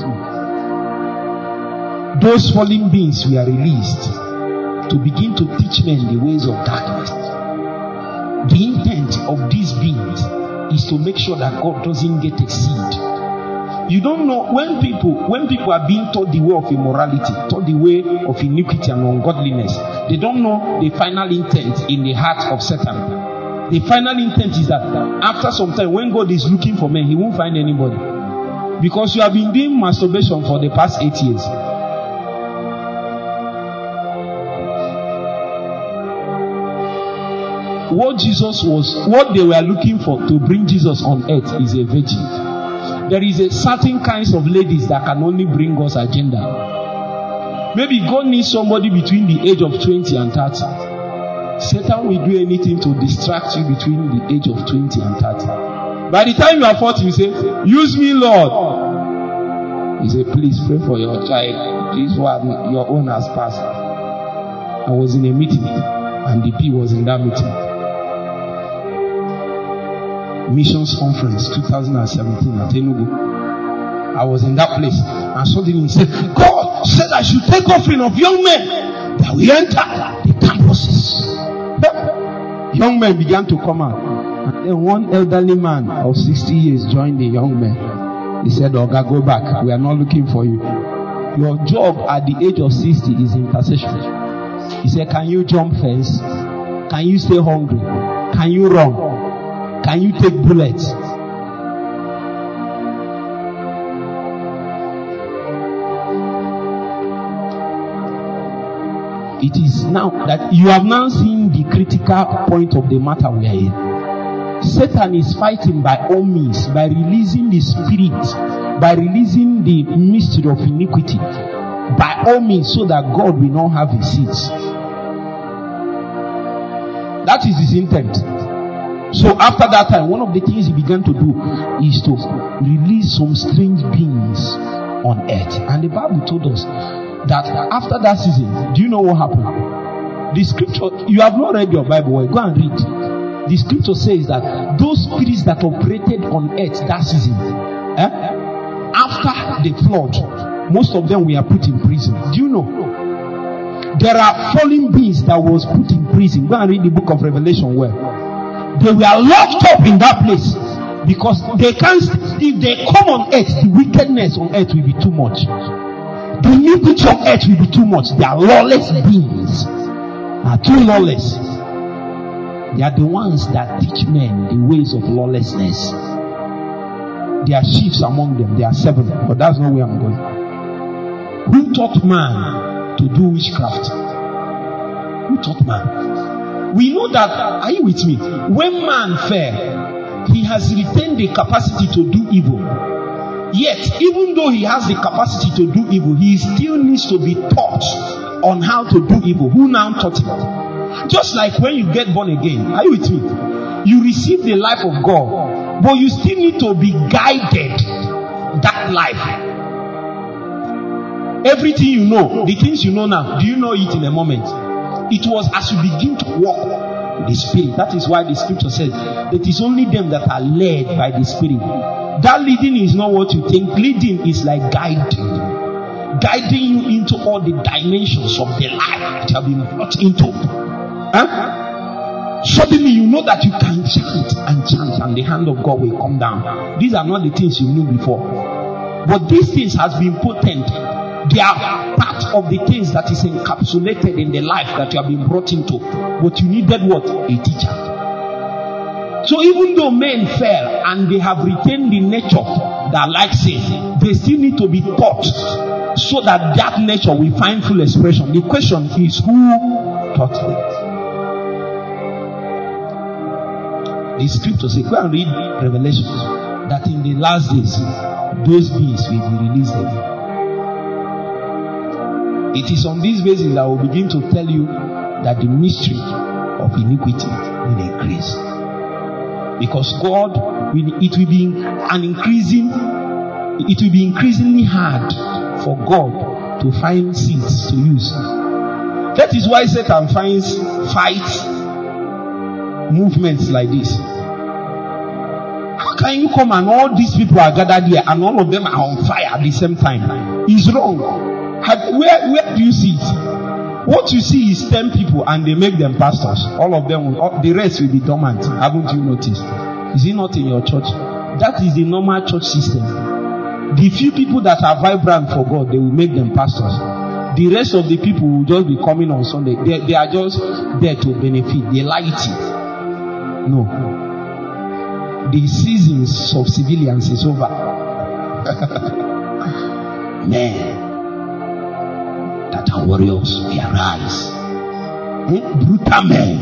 Those fallen beings were released to begin to teach men the ways of darkness. The intent of these beings is to make sure that God doesn't get a seed. You don't know when people when people are being taught the way of immorality, taught the way of iniquity and ungodliness, they don't know the final intent in the heart of Satan. The final intent is that after some time, when God is looking for men, he won't find anybody, because you have been doing masturbation for the past eight years. What Jesus was, what they were looking for to bring Jesus on earth is a virgin. There is a certain kinds of ladies that can only bring God's agenda. Maybe God needs somebody between the age of twenty and thirty. Satan will do anything to distract you between the age of twenty and thirty. By the time you are forty, you say, use me, Lord. He said, please pray for your child. This one, your own has passed. I was in a meeting and the P was in that meeting. Missions Conference twenty seventeen at Enugu. I was in that place and suddenly he said, God said I should take offering of young men that we enter the campuses. Young men began to come out, and then one elderly man of sixty years joined the young men. He said, Oga, go back. We are not looking for you. Your job at the age of sixty is intercession. He said, can you jump fence? Can you stay hungry? Can you run? Can you take bullets? It is now that you have now seen the critical point of the matter we are in. Satan is fighting by all means, by releasing the spirit, by releasing the mystery of iniquity, by all means, so that God will not have his seeds. That is his intent. So after that time, one of the things he began to do is to release some strange beings on earth. And the Bible told us that after that season, do you know what happened? The scripture, you have not read your Bible, well, go and read. The scripture says that those spirits that operated on earth that season, eh, after the flood, most of them were put in prison. Do you know? There are fallen beings that was put in prison. Go and read the book of Revelation well. They were locked up in that place because they can't, if they come on earth, the wickedness on earth will be too much. The iniquity on earth will be too much. They are lawless beings. They are too lawless. They are the ones that teach men the ways of lawlessness. There are chiefs among them. There are seven, but that's not where I'm going. Who taught man to do witchcraft? Who taught man? We know that, are you with me? When man fell, he has retained the capacity to do evil. Yet, even though he has the capacity to do evil, he still needs to be taught on how to do evil. Who now taught him? Just like when you get born again, are you with me? You receive the life of God, but you still need to be guided that life. Everything you know, the things you know now, do you know it in a moment? It was as you begin to walk with the Spirit. That is why the scripture says that it is only them that are led by the Spirit. That leading is not what you think. Leading is like guiding. Guiding you into all the dimensions of the life that you have been brought into. Huh? Suddenly you know that you can chant and chant and the hand of God will come down. These are not the things you knew before. But these things has been potent. They are part of the things that is encapsulated in the life that you have been brought into. But you needed what? A teacher. So even though men fell and they have retained the nature that likes sin, they still need to be taught so that that nature will find full expression. The question is, who taught it? The scripture says, go and read Revelation, that in the last days, those beings will be released again. It is on this basis that I will begin to tell you that the mystery of iniquity will increase. Because God, will, it will be an increasing, it will be increasingly hard for God to find seeds to use. That is why Satan finds fight movements like this. How can you come and all these people are gathered here and all of them are on fire at the same time? It's wrong. Where, where do you see it? What you see is ten people and they make them pastors. All of them, will, all, the rest will be dormant. Haven't you noticed? Is it not in your church? That is the normal church system. The few people that are vibrant for God, they will make them pastors. The rest of the people will just be coming on Sunday. They, they are just there to benefit. They like it. No. The seasons of civilians is over. Man. That our warriors will arise. Hmm? Brutal men.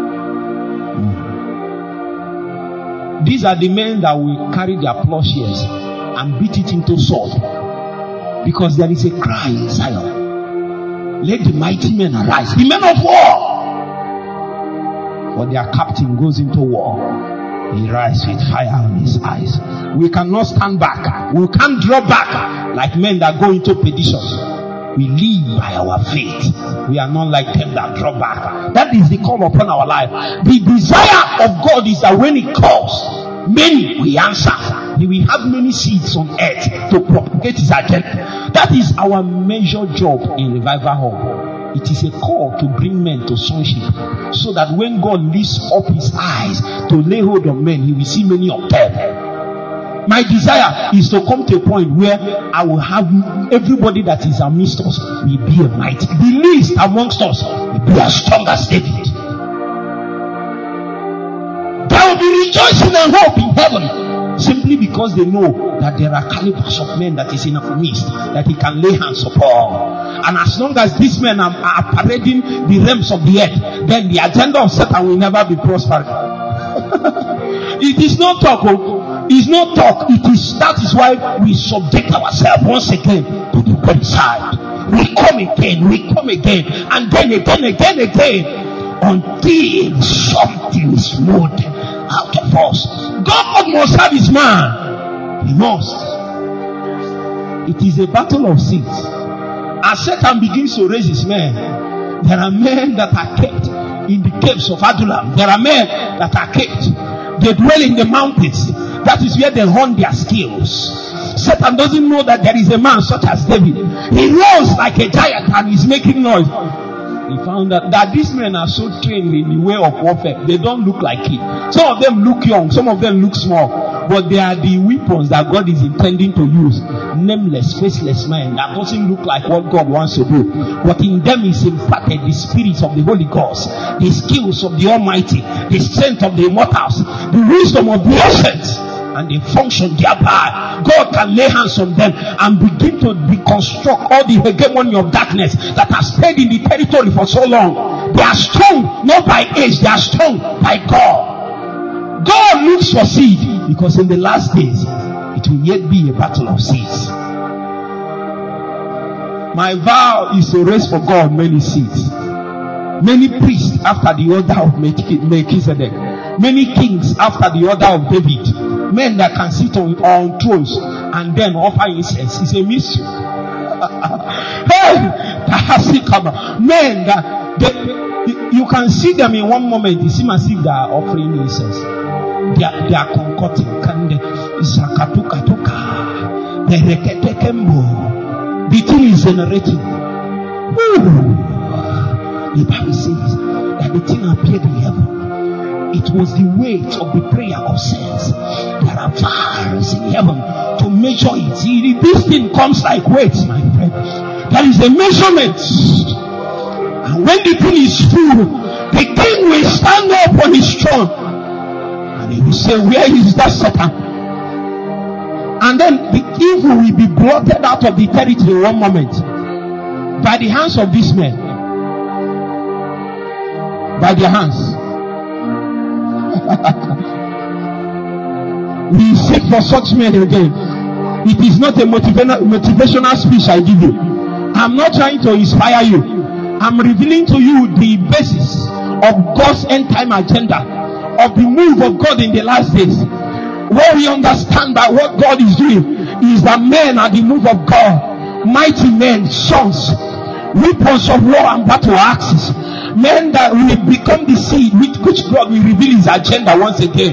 Hmm. These are the men that will carry their plowshares and beat it into sword. Because there is a cry in Zion. Let the mighty men arise. The men of war. For their captain goes into war. He rises with fire on his eyes. We cannot stand back. We can't draw back like men that go into perdition. We live by our faith. We are not like them that draw back. That is the call upon our life. The desire of God is that when He calls, many will answer. He will have many seeds on earth to propagate His agenda. That is our major job in Revival Hub. It is a call to bring men to sonship, so that when God lifts up His eyes to lay hold on men, He will see many of them. My desire is to come to a point where I will have everybody that is amidst us will be a mighty. The least amongst us will be as strong as David. There will be rejoicing and hope in heaven, simply because they know that there are calibers of men that is in our midst that He can lay hands upon. And as long as these men are, are parading the realms of the earth, then the agenda of Satan will never be prospered. It is not talk. It's not talk. It is, that is why we subject ourselves once again to the word side. We come again, we come again, and then again, again, again, until something is moved out of us. God must have His man. He must. It is a battle of seeds. As Satan begins to raise his men, there are men that are kept in the caves of Adullam. There are men that are kept. They dwell in the mountains. That is where they hone their skills. Satan doesn't know that there is a man such as David. He rose like a giant and is making noise. He found that, that these men are so trained in the way of warfare. They don't look like it. Some of them look young. Some of them look small. But they are the weapons that God is intending to use. Nameless, faceless men that doesn't look like what God wants to do. But in them is imparted the spirits of the Holy Ghost, the skills of the Almighty, the strength of the immortals, the wisdom of the ancients. And they function thereby. God can lay hands on them and begin to reconstruct all the hegemony of darkness that has stayed in the territory for so long. They are strong not by age, they are strong by God. God looks for seed, because in the last days it will yet be a battle of seeds. My vow is to raise for God many seeds, many priests after the order of Melchizedek, many kings after the order of David. Men that can sit on, on thrones and then offer incense. It's a mystery. Hey, men that they, you can see them in one moment. You seem as if they are offering incense. They are, they are concocting. The thing is generating. Ooh. The Bible says that the thing appeared in heaven. It was the weight of the prayer of saints. There are fires in heaven to measure it. See, this thing comes like weights, my friend. There is a measurement. And when the thing is full, the king will stand up on his throne. And And he will say, where is that Satan? And then the evil will be blotted out of the territory in one moment by the hands of these men. By their hands. We seek for such men again. It is not a motivational, motivational speech I give you. I'm not trying to inspire you. I'm revealing to you the basis of God's end time agenda, of the move of God in the last days. Where we understand that what God is doing is that men are the move of God. Mighty men, sons, weapons of war and battle axes. Men that will become the seed with which God will reveal his agenda once again.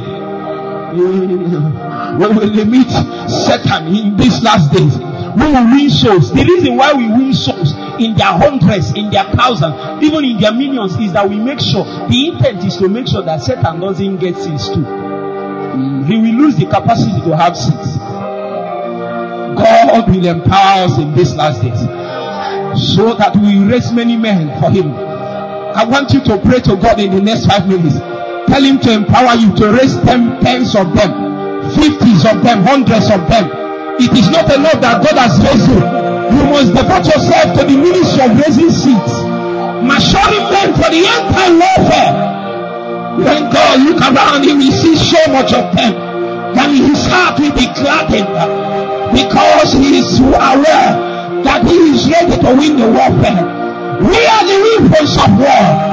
When we meet Satan in these last days, we will win souls. The reason why we win souls in their hundreds, in their thousands, even in their millions, is that we make sure, the intent is to make sure that Satan doesn't get seeds too. He will lose the capacity to have seeds. God will empower us in these last days so that we will raise many men for him. I want you to pray to God in the next five minutes. Tell him to empower you to raise ten, tens of them, fifties of them, hundreds of them. It is not enough that God has raised you. You must devote yourself to the ministry of raising seeds, maturing men for the end time warfare. When God look around, he will see so much of them that his heart will be gladdened because he is aware that he is ready to win the warfare. We are the weapons of war.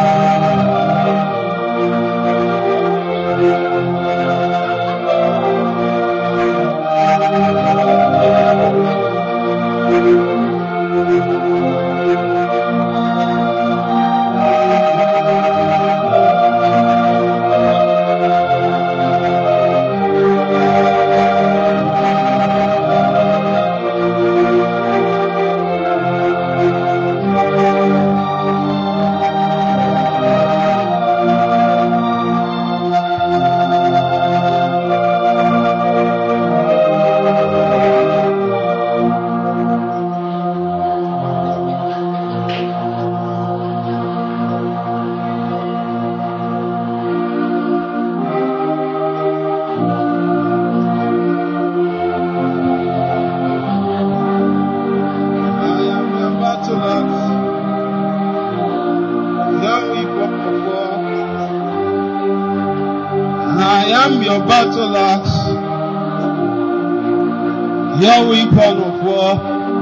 Your weapon of war.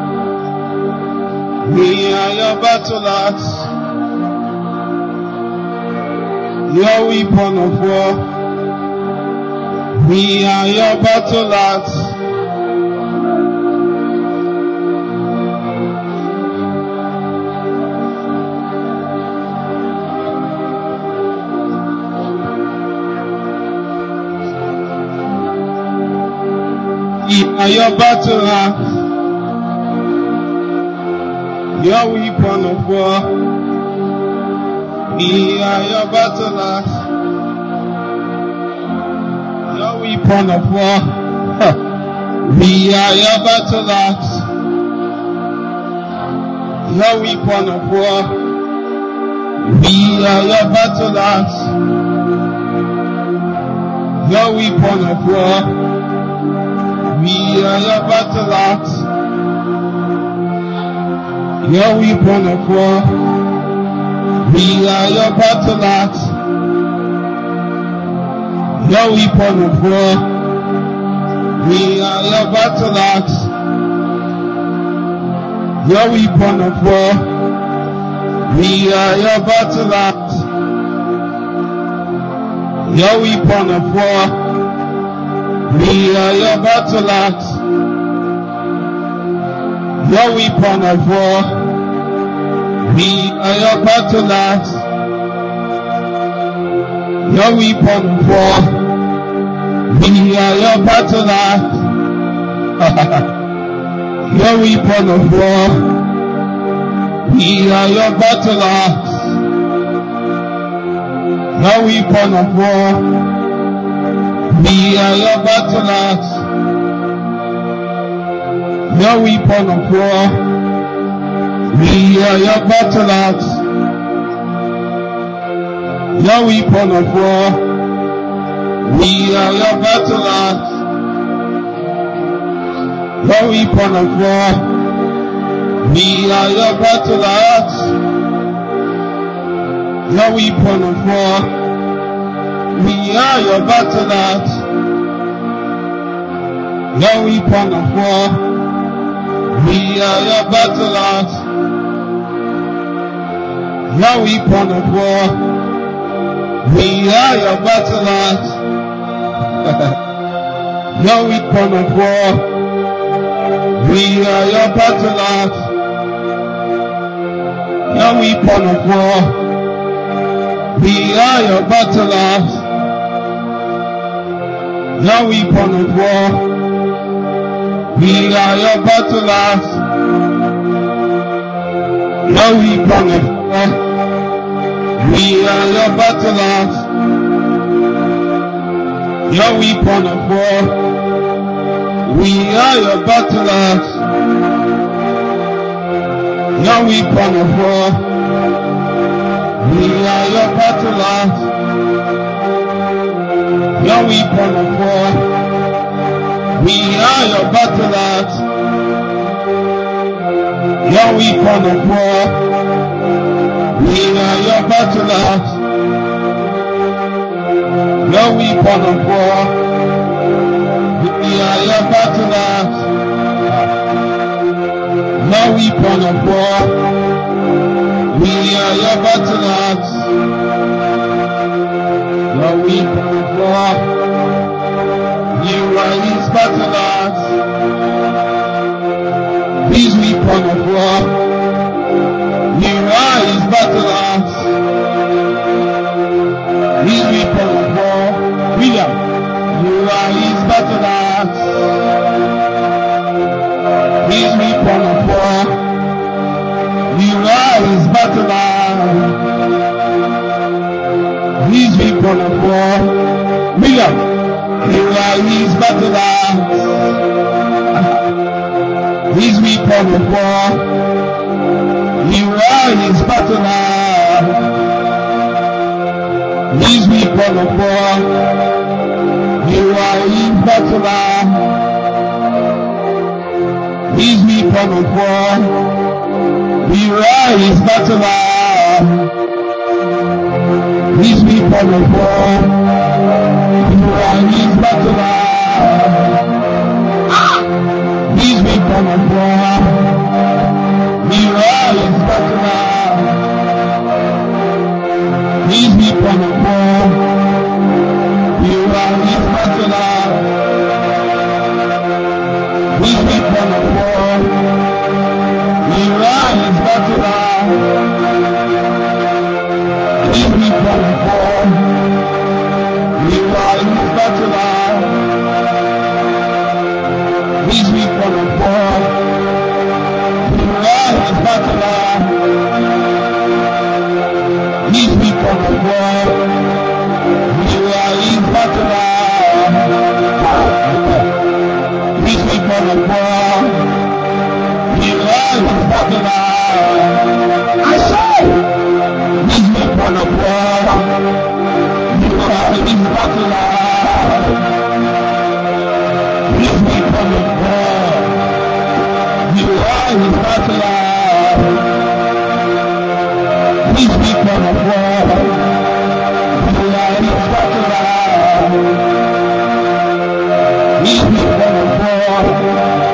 We are your battle axe. Your weapon of war. We are your battle axe. We are your battle axe. Your weapon of war. We are your battle axe. Your weapon of war. We are your battle axe. Your weapon of war. We are your battle axe. Your weapon of war. We are your battle axe. Your weapon of war. We are your battle axe. Your weapon of war. We are your battle axe. Your weapon of war. We are your battle axe. Your weapon of war. We are your battle axe. Your weapon of war. We are your battle axe. Your weapon of war. We are your battle axe. Your weapon of war. We are your battle axe. Your weapon of war. We are your battle axe. Your weapon of war. We are your battle axe. Your weapon of war. We are your battle axe. Your weapon of war. We are your battle axe. Your weapon of war. We are your battle axe. Your weapon of war. We are your battle axe. Your weapon of war. We are your battle axe. Your weapon of war. We are your battle axe. Your weapon of war. We are your battle axe. Your weapon of war. We are your battle axe. Your weapon of war. We are your battle axe. Your weapon of war. We are your battle axe. Your weapon of war. We are your battle axe. Your weapon of war. We are your battle axe. Your weapon of war. We are your battle axe. Your weapon of war. We are your battle axe. Your weapon of war. We are your battle axe. Your weapon of war. You are his battle axe. His weapon of war. You are his battle axe. His weapon of war. William, you are his battle axe. His weapon of war. You are his battle axe. His weapon of war. William, you are his battle axe. His weapon of war. You are his battle axe. His weapon of war. You are his battle axe. His weapon of war. You are his battle axe. His weapon of war. You are his battle axe. His weapon of war. You are his battle axe. His weapon of war. You are his battle axe. His weapon of war. You are his battle axe. His weapon of war. You are his battle axe. His weapon of war. You are his battle axe. His weapon of war. You are his battle axe. His weapon of war. You are his battle axe. I say, his weapon of war. You are his battle axe. His weapon of war. You are his battle axe. His weapon of war. You are his battle axe. His weapon of war.